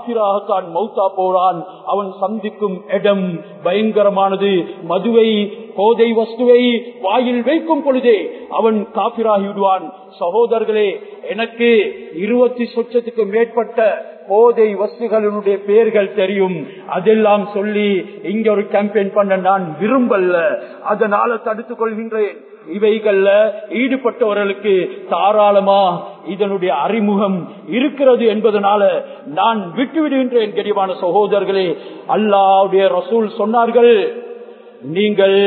காபிராகத்தான் மௌத்தா போறான். அவன் சந்திக்கும் இடம் பயங்கரமானது. மதுவை போதை வஸ்துவை வாயில் வைக்கும் பொழுதே அவன் காபிராகி விடுவான். சகோதரர்களே, எனக்கு 20 சொச்சத்துக்கு மேற்பட்ட போதை வஸ்துகளினுடைய பெயர்கள் தெரியும். அதெல்லாம் சொல்லி இங்க ஒரு கேம்பெயின் பண்ண நான் விரும்பல, அதனால தடுத்துக் கொள்கின்றேன். இவைகள்ல ஈடுபட்டவர்களுக்கு தாராளமா இதனுடைய அறிமுகம் இருக்கிறது என்பதனால நான் விட்டுவிடுகின்றேன். கனிவான சகோதரர்களே, அல்லாஹ்வுடைய ரசூல் சொன்னார்கள், நீங்கள்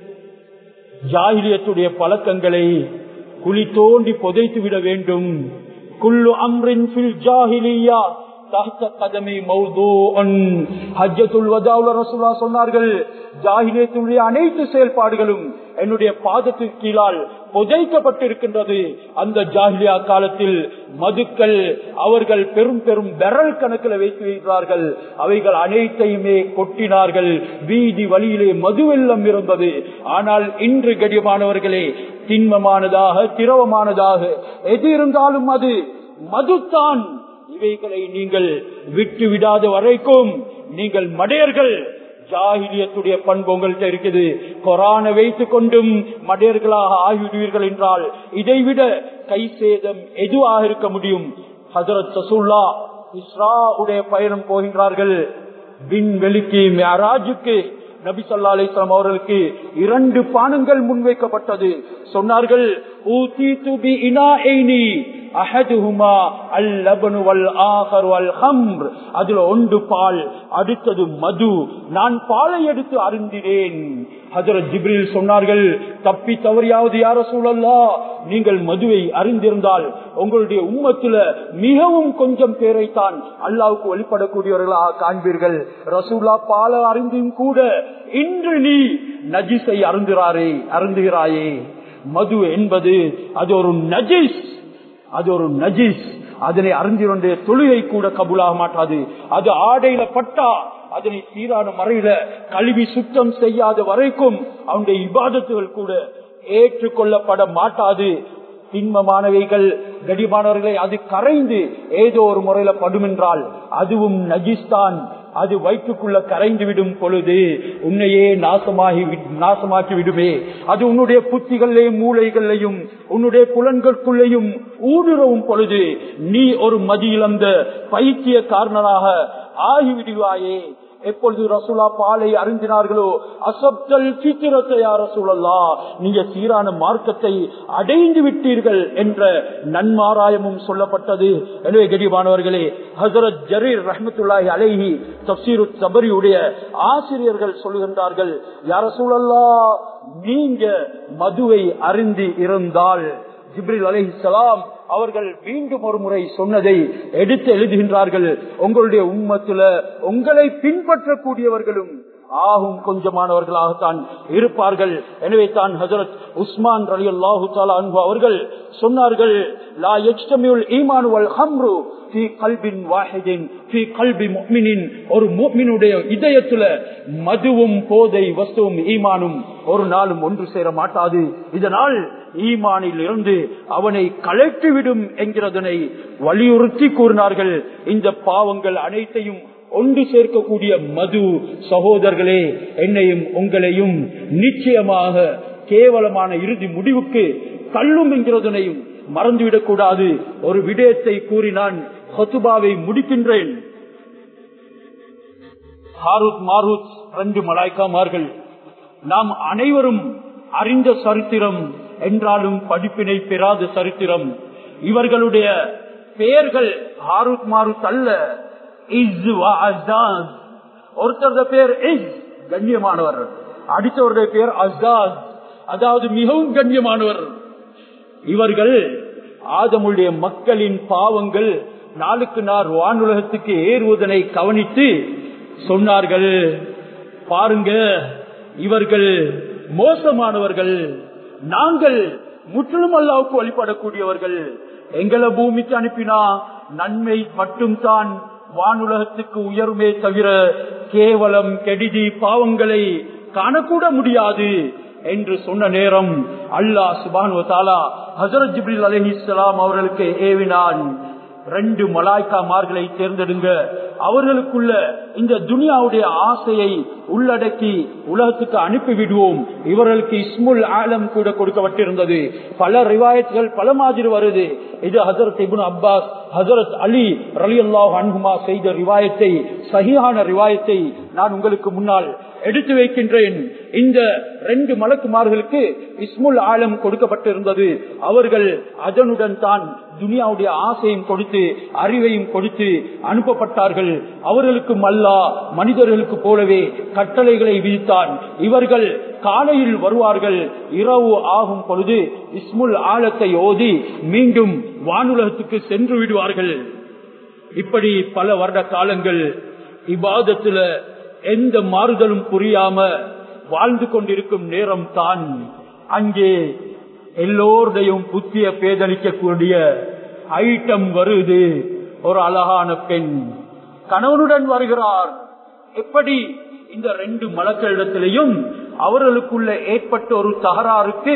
ஜாஹிலியத்துடைய பழக்கங்களை குழி தோண்டி புதைத்து விட வேண்டும். குல்லு அம்ரின் ஃபில் ஜாஹிலியா தஹ்த கதமி மௌதூஅன். ஹஜ்ஜத்துல் வதாவுல ரசூலுல்லாஹ் சொன்னார்கள், ஜாஹிலியத்துடைய அனைத்து செயல்பாடுகளும் என்னுடைய பாதத்துக்கு கீழால் புதைக்கப்பட்டிருக்கின்றது. அந்த ஜாஹிலியா காலத்தில் மதுக்கள் அவர்கள் பெரும் பெரும் பெரல் கணக்கில் வைத்து வைத்தார்கள். அவைகள் அனைத்தையுமே கொட்டினார்கள். வீதி வழியிலே மது வெள்ளம் இருந்தது. ஆனால் இன்று கடியமானவர்களே, திண்மமானதாக திரவமானதாக எது இருந்தாலும் அது மதுதான். இவைகளை நீங்கள் விட்டு விடாத வரைக்கும் நீங்கள் மடையர்கள். ஜாஹிலியத்துடைய பண்பு உங்கள்கிட்ட இருக்குது. குரானை வைத்துக் கொண்டும் மடையர்களாக ஆகிவிடுவீர்கள் என்றால் இதைவிட கை சேதம் எதுவாக இருக்க முடியும்? ஹஜ்ரத் ரசூலுல்லாஹ் இஸ்ரா உடைய பயணம் போகின்றார்கள். விண்வெளிக்கு மிஅராஜுக்கு நபி ஸல்லல்லாஹு அலைஹி வஸல்லம் அவர்களுக்கு 2 பானங்கள் முன்வைக்கப்பட்டது. சொன்னார்கள், ஊதீது பி இனாஇனி அஹதுஹுமா அல்-லபனு வல்-ஆகரு வல்-ஹம்ர். அதுல ஒன்று பால், அடுத்தது மது. நான் பாலை எடுத்து அருந்தினேன். ஹஜ்ரத் ஜிப்ரீல் சொன்னார்கள், தப்பி தவறியாவது யா ரசூலல்லாஹ், நீங்கள் மதுவை அறிந்திருந்தால் உங்களுடைய உம்மத்துல மிகவும் கொஞ்சம் பேரைத்தான் அல்லாஹ்வுக்கு வழிபடக்கூடியவர்களாக காண்பீர்கள். ரசூலுல்லாஹ் பாலை அறிந்தும் கூட இன்று நீ நஜிஸை அருந்துகிறாயே. மது என்பது அது ஒரு நஜிஸ், அது ஒரு நஜிஸ். அதனை அறிஞருடைய தொழுகை கூட கபூலாக மாட்டாது. அது ஆடையில பட்டா அதனை சீரான முறையில கழுவி சுத்தம் செய்யாத வரைக்கும் அவனுடைய இபாதத்துகள் கூட ஏற்றுக்கொள்ளப்பட மாட்டாது. திண்மமானவைகள் கடிமானவர்களை அது கரைந்து ஏதோ ஒரு முறையில படுமென்றால் அதுவும் நஜிஸ்தான். அது வயிற்றுக்குள்ள கரைந்து விடும் பொழுது உன்னையே நாசமாக்கி விடுமே. அது உன்னுடைய புத்திகளையும் மூளைகளையும் உன்னுடைய புலன்களுக்குள்ளேயும் ஊடுருவும் பொழுது நீ ஒரு மதியிழந்த பைத்திய காரணராக ஆகிவிடுவாயே. எப்பொழுது ரசூலா பாலை அறிந்தினார்களோ, அசப்தல் ஃபித்ரத்தை யா ரசூலல்லாஹ், நீங்க சீரான மார்க்கத்தை அடைந்து விட்டீர்கள் என்ற நன்மாராயமும் சொல்லப்பட்டது. எனவே கடிவானவர்களே, ஹஜ்ரத் ஜரீர் ரஹ்மத்துல்லாஹி அலைஹி தஃப்சீரு தபரியுடைய ஆசிரியர்கள் சொல்லுகின்றார்கள், யா ரசூலல்லாஹ், நீங்க மதுவை அருந்தி இருந்தால், ஜிப்ரீல் அலைஹிஸ்ஸலாம் அவர்கள் மீண்டும் ஒரு முறை சொன்னதை எடுத்து எழுதுகின்றார்கள், உங்களுடைய உம்மத்துல உங்களை பின்பற்றக்கூடியவர்களும் ஆகும் கொஞ்சமானவர்களாகத்தான் இருப்பார்கள். எனவே தான் ஹஜ்ரத் உஸ்மான் ரலியல்லாஹு தஆலா அன்ஹு அவர்கள் சொன்னார்கள், லா யஜ்தமியுல் ஈமானு வல் ஹம்ரு ஃபீ கல்பின் வாஹிதின் ஃபீ கல்பி முஃமினின். ஒரு முஃமினுடைய இதயத்துல மதுவும் போதை வஸ்துவும் ஈமானும் ஒரு நாளும் ஒன்று சேர மாட்டாது. இதனால் ஈமானில் இருந்து அவனை கலட்டிவிடும் என்கிறதனை வலியுறுத்தி கூறினார்கள். இந்த பாவங்கள் அனைத்தையும் ஒன்று சேர்க்கக்கூடிய மது, சகோதரர்களே, என்னையும் உங்களையும் நிச்சயமாக கேவலமான இறுதி முடிவுக்கு தள்ளும் என்கிறதனையும் மறந்துவிடக் கூடாது. ஒரு விடயத்தை கூறி நான் ஹுத்பாவை முடிக்கின்றேன். ஹாரூத் மாரூத் 2 மலாய்க்காமார்கள் நாம் அனைவரும் அறிந்த சரித்திரம் என்றாலும் படிப்பினை பெறாத சரித்திரம். இவர்களுடைய பெயர்கள் ஹாரூத் மாரூத் அல்ல, இஸ் வ அஸாஸ். ஒருத்தருடைய பெயர் இஸ், கண்ணியமானவர். அடுத்தவருடைய பெயர் அஸாஸ், அதாவது மிகவும் கண்ணியமானவர். இவர்கள் ஆதமுடைய மக்களின் பாவங்கள் நாளுக்கு நாள் வானுலகத்துக்கு ஏறுவதனை கவனித்து சொன்னார்கள், பாருங்க, இவர்கள் மோசமானவர்கள், நாங்கள் முற்றிலும் அல்லாஹ்வுக்கு வழிபடக்கூடியவர்கள். எங்களை பூமிக்கு அனுப்பினா நன்மை மட்டும் தான் வானுலகத்துக்கு உயர்வே தவிர கேவலம் கெடிதி பாவங்களை காணக்கூட முடியாது என்று சொன்ன நேரம் அல்லாஹ் சுப்ஹானஹு வ தஆலா ஹஜ்ரத் ஜிப்ரீல் அலைஹிஸ்ஸலாம் அவர்களுக்கு ஏவினான், 2 மலாய்க்காமார்களை தேர்ந்தெடுங்க, அவர்களுக்குள்ள இந்த துனியாவுடைய ஆசையை உள்ளடக்கி உலகத்துக்கு அனுப்பிவிடுவோம். இவர்களுக்கு இஸ்முல் ஆலம் கூட கொடுக்கப்பட்டிருந்தது. பல ரிவாயத்துகள் பல மாதிரி வருது. இது ஹஜரத் இப்னு அப்பாஸ், ஹஜரத் அலி ரலியல்லாஹு அன்ஹுமா செய்த ரிவாயத்தை, சஹீஹான ரிவாயத்தை நான் உங்களுக்கு முன்னால் எடுத்து வைக்கின்றேன். இந்த 2 மலக்குமார்களுக்கு இஸ்முல் ஆலம் கொடுக்கப்பட்டிருந்தது. அவர்கள் அதனுடன் தான் துனியாவுடைய ஆசையும் கொடுத்து அறிவையும் கொடுத்து அனுப்பப்பட்டார்கள். அவர்களுக்கு அல்லாஹ் மனிதர்களுக்கு போலவே கட்டளைகளை விதித்தான். இவர்கள் காலையில் வருவார்கள், இரவு ஆகும் பொழுது இஸ்முல் ஆலத்தை ஓதி மீண்டும் வானுலகத்துக்கு சென்று விடுவார்கள். இப்படி பல வருட காலங்கள் இபாதத்துல எந்த மாறுதலும் புரியாம வாழ்ந்து கொண்டிருக்கும் நேரம் தான் அங்கே எல்லோருடையும் புத்திய பேதளிக்கக்கூடிய ஐட்டம் வருது. ஒரு அழகான பெண் கணவனுடன் வருகிறார். எப்படி இந்த 2 மலக்களிடத்திலையும் அவர்களுக்குள்ள ஏற்பட்ட ஒரு தகராறுக்கு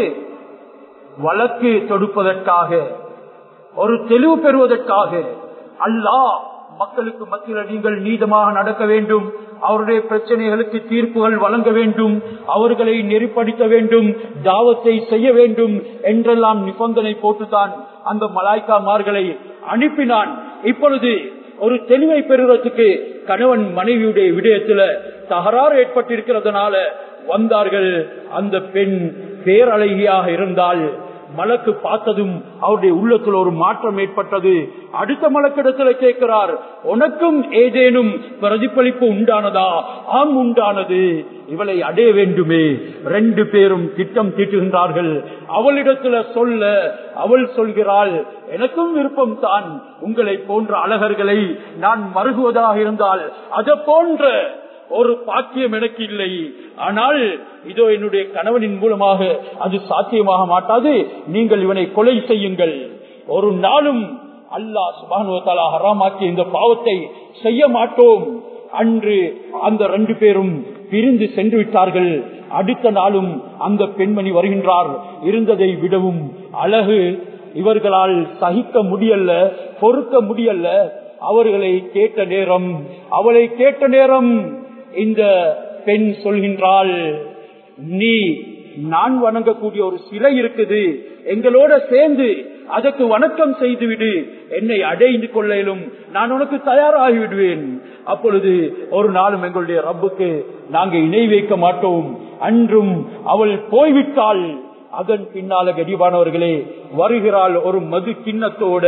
வழக்கு தொடுப்பதற்காக, ஒரு தெளிவு பெறுவதற்காக அல்லாஹ் மக்களுக்கு மத்தியில் நீங்கள் நீதமாக நடக்க வேண்டும், அவருடைய பிரச்சனைகளுக்கு தீர்ப்புகள் வழங்க வேண்டும், அவர்களை நெறிப்படுத்த வேண்டும், தாவத்தை செய்ய வேண்டும் என்றெல்லாம் நிபந்தனை போட்டுத்தான் அந்த மலாய்க்காமார்களை அனுப்பினான். இப்பொழுது ஒரு தெளிவை பெறுவதற்கு கணவன் மனைவியுடைய விடயத்துல தகராறு ஏற்பட்டிருக்கிறதுனால வந்தார்கள். அந்த பெண் பேரழகியாக இருந்தால் மலக்கு பார்த்ததும் அவருடைய உள்ளத்தில் ஒரு மாற்றம் ஏற்பட்டது. அடுத்த மலக்கிடத்துல கேட்கிறார், உனக்கும் ஏதேனும் பிரதிபலிப்பு உண்டானதா? ஆம், உண்டானது. இவளை அடைய வேண்டுமே. 2 பேரும் திட்டம் தீட்டுகின்றார்கள். அவளிடத்துல சொல்ல அவள் சொல்கிறாள், எனக்கும் விருப்பம் தான், உங்களை போன்ற அழகர்களை நான் மருகுவதாக இருந்தால் அதை போன்ற ஒரு பாக்கியம் எனக்கு இல்லை. ஆனால் இதோ என்னுடைய கணவனின் மூலமாக அது சாத்தியமாக மாட்டாது. நீங்கள் இவனை கொலை செய்யுங்கள். ஒரு நாளும் அல்லாஹ் சுப்ஹானஹு வ தஆலா ஹராமாக்கிய இந்த பாவத்தை செய்ய மாட்டோம். அன்று அந்த 2 பேரும் பிரிந்து சென்று விட்டார்கள். அடுத்த நாளும் அந்த பெண்மணி வருகின்றார். இருந்ததை விடவும் அழகு இவர்களால் சகிக்க முடியல, பொறுக்க முடியல. அவளை கேட்ட நேரம் இந்த பெண் சொல்கின்றாள், நீ நான் வணங்கக்கூடிய ஒரு சிலை இருக்குது, எங்களோட சேர்ந்து அதற்கு வணக்கம் செய்துவிடு, என்னை அடைந்து கொள்ளும், நான் உனக்கு தயாராகி விடுவேன். அப்பொழுது ஒரு நாளும் எங்களுடைய ரப்புக்கு நாங்கள் இணை வைக்க மாட்டோம். அன்றும் அவள் போய்விட்டாள். அதன் பின்னால கடிவானவர்களே வருகிறாள் ஒரு மது கிண்ணத்தோட.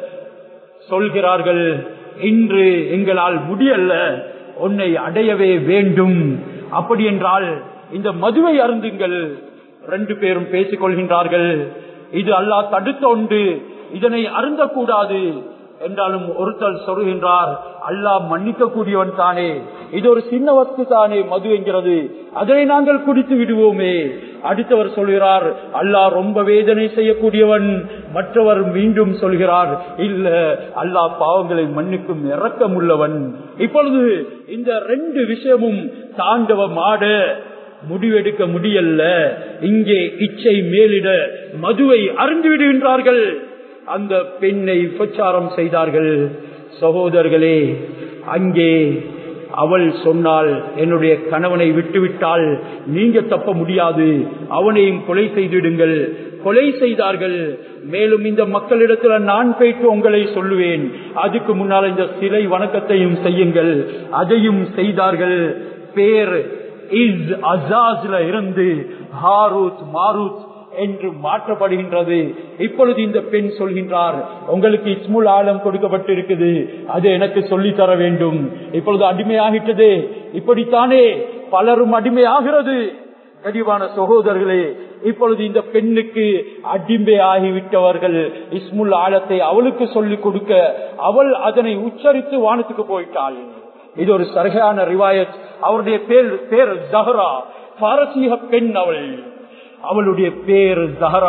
சொல்கிறார்கள், இன்று எங்களால் முடியல, உன்னை அடையவே வேண்டும். அப்படி என்றால் இந்த மதுவை அருந்துங்கள். 2 பேரும் பேசிக் கொள்கின்றார்கள். இது அல்லாஹ் தடுத்த ஒன்று, இதனை அருந்தக்கூடாது என்றாலும் ஒருத்தர் சொல்கின்றார், அல்லாஹ் மன்னிக்க கூடியவன் தானே, இது ஒரு சின்ன வஸ்து தானே மது என்கிறது, அதனை நாங்கள் குடித்து விடுவோமே. அடுத்தவர் சொல்கிறார், அல்லாஹ் ரொம்ப வேதனை செய்யக்கூடியவன். மற்றவர் மீண்டும் சொல்கிறார், இல்ல, அல்லாஹ் பாவங்களை மன்னிக்கும் இரக்கம் உள்ளவன். இப்பொழுது இந்த 2 விஷயமும் தாண்டவமாட முடிவெடுக்க முடியல. இங்கே இச்சை மேலிட மதுவை அருந்து விடுகின்றார்கள். அந்த பெண்ணை விபச்சாரம் செய்தார்கள். சகோதரர்களே, அங்கே அவள் சொன்னால், என்னுடைய கணவனை விட்டுவிட்டால் நீங்க தப்ப முடியாது, அவனையும் கொலை செய்திடுங்கள். கொலை செய்தார்கள். மேலும் இந்த மக்களிடத்துல நான் போயிட்டு உங்களை சொல்லுவேன், அதுக்கு முன்னால் இந்த சிலை வணக்கத்தையும் செய்யுங்கள். அதையும் செய்தார்கள். பேர் இஸ் அசாஸ்ல இருந்து ஹாரூத் மாரூத் என்று மாற்றப்படுகின்றது. இப்பொழுது இந்த பெண் சொல்கின்றார், உங்களுக்கு இஸ்முல் ஆலம் கொடுக்கப்பட்டிருக்குது, அது எனக்கு சொல்லி தர வேண்டும். இப்பொழுது அடிமையாகிட்டது. இப்படித்தானே பலரும் அடிமையாகிறது. கடிவான சகோதரர்களே, இப்பொழுது இந்த பெண்ணுக்கு அடிமையாகிவிட்டவர்கள் இஸ்முல் ஆலத்தை அவளுக்கு சொல்லிக் கொடுக்க அவள் அதனை உச்சரித்து வானத்துக்கு போயிட்டாள். இது ஒரு சரியான ரிவாயத். அவருடைய பேர் ஜஹரா, பாரசீக பெண். அவளுடைய பேர் ஜஹரா.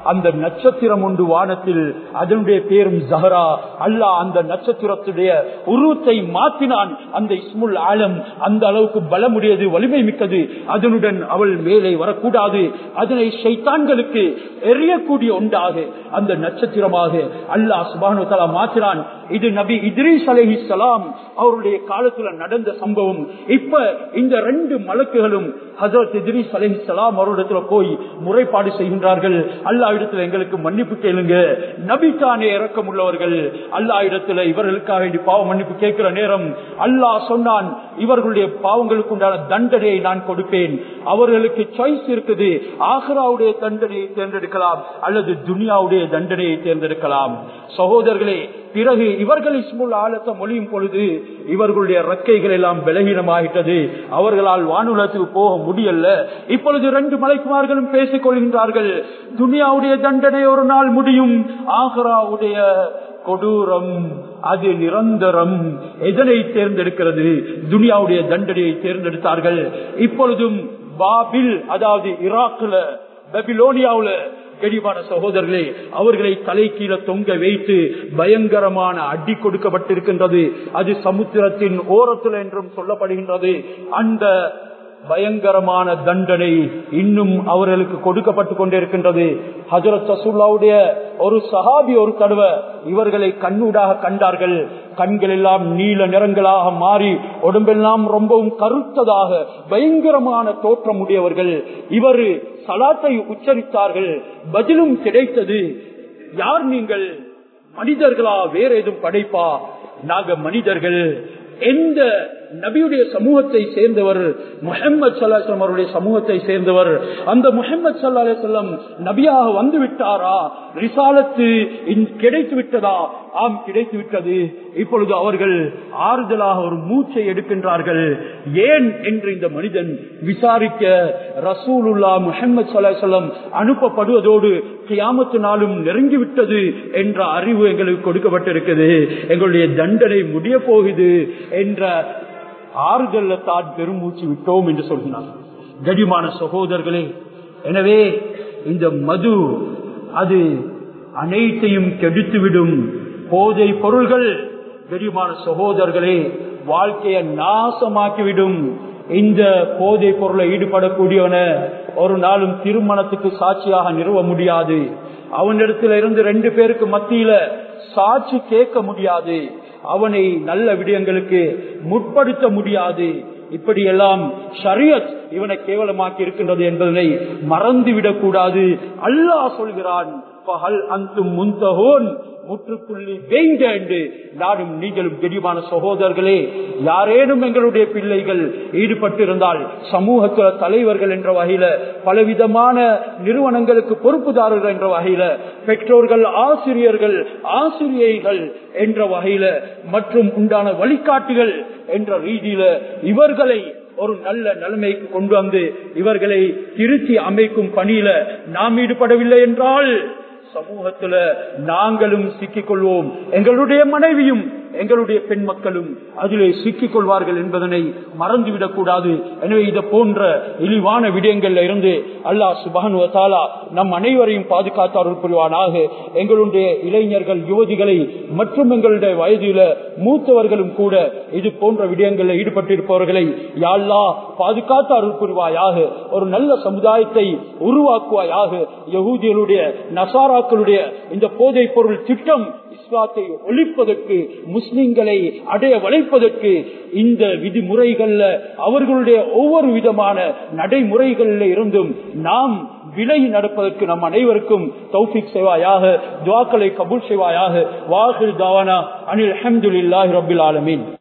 அந்த நட்சத்திரம் உண்டு வானத்தில், அதனுடைய பேரும் ஜஹரா. அல்லாஹ் அந்த நட்சத்திரத்துடைய உருவத்தை மாற்றினான். அந்த இஸ்முல் ஆலம் அந்த அளவுக்கு பலமுடையது, வலிமை மிக்கது. அதனுடன் அவள் மேலே வரக்கூடாது. அதனை ஷைத்தான்களுக்கு எரியக்கூடிய ஒன்றாக அந்த நட்சத்திரமாக அல்லாஹ் சுப்ஹானஹு வ தஆலா மாற்றினான். இது நபி இத்ரீஸ் அலைஹிஸ்ஸலாம் அவருடைய காலத்துல நடந்த சம்பவம். இப்ப இந்த 2 மலக்குகளும் ஹஜ்ரத் இத்ரீஸ் அலைஹிஸ்ஸலாம் அவரிடத்துல போய் முறைப்பாடு செய்கின்றார்கள். அல்லாஹ் இடத்துல எங்களுக்கு மன்னிப்பு கேளுங்க, நபி தானே இரக்கம் உள்ளவர்கள். அல்லாஹ் இடத்துல இவர்களுக்காக வேண்டி பாவ மன்னிப்பு கேட்கிற நேரம் அல்லாஹ் சொன்னான், இவர்களுடைய பாவங்களுக்கு உண்டான தண்டனையை நான் கொடுப்பேன். அவர்களுக்கு சாய்ஸ் இருக்குது, ஆகிராவுடைய தண்டனையை தேர்ந்தெடுக்கலாம் அல்லது துனியாவுடைய தண்டனையை தேர்ந்தெடுக்கலாம். சகோதரர்களே, பிறகு இவர்கள் இஸ்முல் ஆலத்தை மொழியும் பொழுது இவர்களுடைய ரெக்கைகள் எல்லாம் பலகீனமாகிட்டது. அவர்களால் வானுலகத்துக்கு போக முடியல. இப்பொழுது 2 மலைக்குமார்களும் பேசிக் கொள்கின்றார்கள், துனியாவுடைய தண்டனை ஒரு நாள் முடியும், ஆகிராவுடைய கொடூரம் அது நிரந்தரம். எதனை தேர்ந்தெடுக்கிறது? துனியாவுடைய தண்டனையை தேர்ந்தெடுத்தார்கள். இப்பொழுதும் பாபில், அதாவது ஈராக்ல, பாபிலோனியாவுல கடிவான சகோதரர்களே, அவர்களை தலை கீழே தொங்க வைத்து பயங்கரமான அடி கொடுக்கப்பட்டிருக்கின்றது. அது சமுத்திரத்தின் ஓரத்தில் என்றும் சொல்லப்படுகின்றது. அந்த பயங்கரமான தண்டனை இன்னும் அவர்களுக்கு கொடுக்கப்பட்டு கொண்டிருக்கின்றது. ஹஜ்ரத் ரசூலுல்லாஹ்வுடைய ஒரு சஹாபி ஒரு தடவை இவர்களை கண்ணூடாக கண்டார்கள். கண்கள் எல்லாம் நீல நிறங்களாக மாறி உடம்பெல்லாம் ரொம்பவும் கருத்ததாக பயங்கரமான தோற்றம் உடையவர்கள். இவர் சலாத்தை உச்சரித்தார்கள், பதிலும் கிடைத்தது. யார் நீங்கள்? மனிதர்களா வேற ஏதும் படைப்பா? நாங்க மனிதர்கள். எந்த நபியுடைய சமூகத்தை சேர்ந்தவர்? முஹம்மது ஸல்லல்லாஹு அலைஹி வஸல்லம் அவருடைய சமூகத்தை சேர்ந்தவர். அந்த முஹம்மது ஸல்லல்லாஹு அலைஹி வஸல்லம் நபியாக வந்து விட்டாரா? ரிசாலத்து கிடைத்து விட்டதா? ஆம், கிடைத்து விட்டது. இப்பொழுது அவர்கள் ஆறுதலாக ஒரு மூச்சை எடுக்கின்றார்கள். ஏன் என்று இந்த மனிதன் விசாரிக்க ரசூலுல்லாஹ் முஹம்மது ஸல்லல்லாஹு அலைஹி வஸல்லம் அனுப்பப்படுவதோடு கியாமத்து நாளும் நெருங்கிவிட்டது என்ற அறிவு எங்களுக்கு கொடுக்கப்பட்டிருக்கிறது. எங்களுடைய தண்டனை முடிய போகுது என்ற ஆறுதல்ல தான் பெருமூச்சு விட்டோம் என்று சொல்கிறார். கடிமான சகோதரர்களே, எனவே இந்த மது அது அனைத்தையும் கெடுத்துவிடும். போதை பொருள்கள் கடிமான சகோதரர்களே வாழ்க்கையை நாசமாக்கிவிடும். இந்த போதை பொருளை ஈடுபடக்கூடியவன ஒரு நாளும் திருமணத்துக்கு சாட்சியாக நிறுவ முடியாது. அவனிடத்தில் இருந்து 2 பேருக்கு மத்தியில சாட்சி கேட்க முடியாது. அவனை நல்ல விடயங்களுக்கு முற்படுத்த முடியாது. இப்படியெல்லாம் ஷரியத் இவனை கேவலமாக்கி இருக்கின்றது என்பதனை மறந்துவிடக் கூடாது. அல்லாஹ் சொல்கிறான், முற்றுப்புள்ளி வைங்க என்று. நானும் நீங்களும் கெடிவான சகோதரர்களே, யாரேனும் எங்களுடைய பிள்ளைகள் ஈடுபட்டிருந்தால் சமூகத்தில் தலைவர்கள் என்ற வகையில, பலவிதமான நிறுவனங்களுக்கு பொறுப்புதாரர்கள் என்ற வகையில, பெற்றோர்கள், ஆசிரியர்கள், ஆசிரியைகள் என்ற வகையில, மற்றும் உண்டான வழிகாட்டிகள் என்ற ரீதியில இவர்களை ஒரு நல்ல நிலைமைக்கு கொண்டு வந்து இவர்களை திருத்தி அமைக்கும் பணியில நாம் ஈடுபடவில்லை என்றால் சமூகத்துல நாங்களும் சிக்கிக் கொள்வோம். எங்களுடைய மனைவியும் எங்களுடைய பெண் மக்களும் அதிலே சிக்கிக் கொள்வார்கள் என்பதனை மறந்துவிடக் கூடாது. எனவே இதை போன்ற இழிவான விடயங்கள்ல இருந்து அல்லாஹ் சுப்ஹானஹு வ தஆலா நம் அனைவரையும் பாதுகாத்தார் புரிவானாக. எங்களுடைய இளைஞர்கள், யுவதிகளை மற்றும் எங்களுடைய வயதில மூத்தவர்களும் கூட இது போன்ற விடயங்களில் ஈடுபட்டிருப்பவர்களை யா அல்லாஹ் பாதுகாத்தார் புரிவாயாக. ஒரு நல்ல சமுதாயத்தை உருவாக்குவாயாக. யஹூதிகளுடைய, நசாராக்களுடைய இந்த போதை பொருள் திட்டம் இஸ்லாத்தை ஒழிப்பதற்கு, முஸ்லிம்களை அடைய வளைப்பதற்கு இந்த விதிமுறைகள்ல அவர்களுடைய ஒவ்வொரு விதமான நடைமுறைகளில் இருந்தும் நாம் விலகி நடப்பதற்கு நம் அனைவருக்கும் தௌஃபீக் செய்வாயாக. துஆக்களை கபூல் செய்வாயாக. வாஹிர் தாவானா அனில் ஹம்துலில்லாஹி ரப்பில் ஆலமீன்.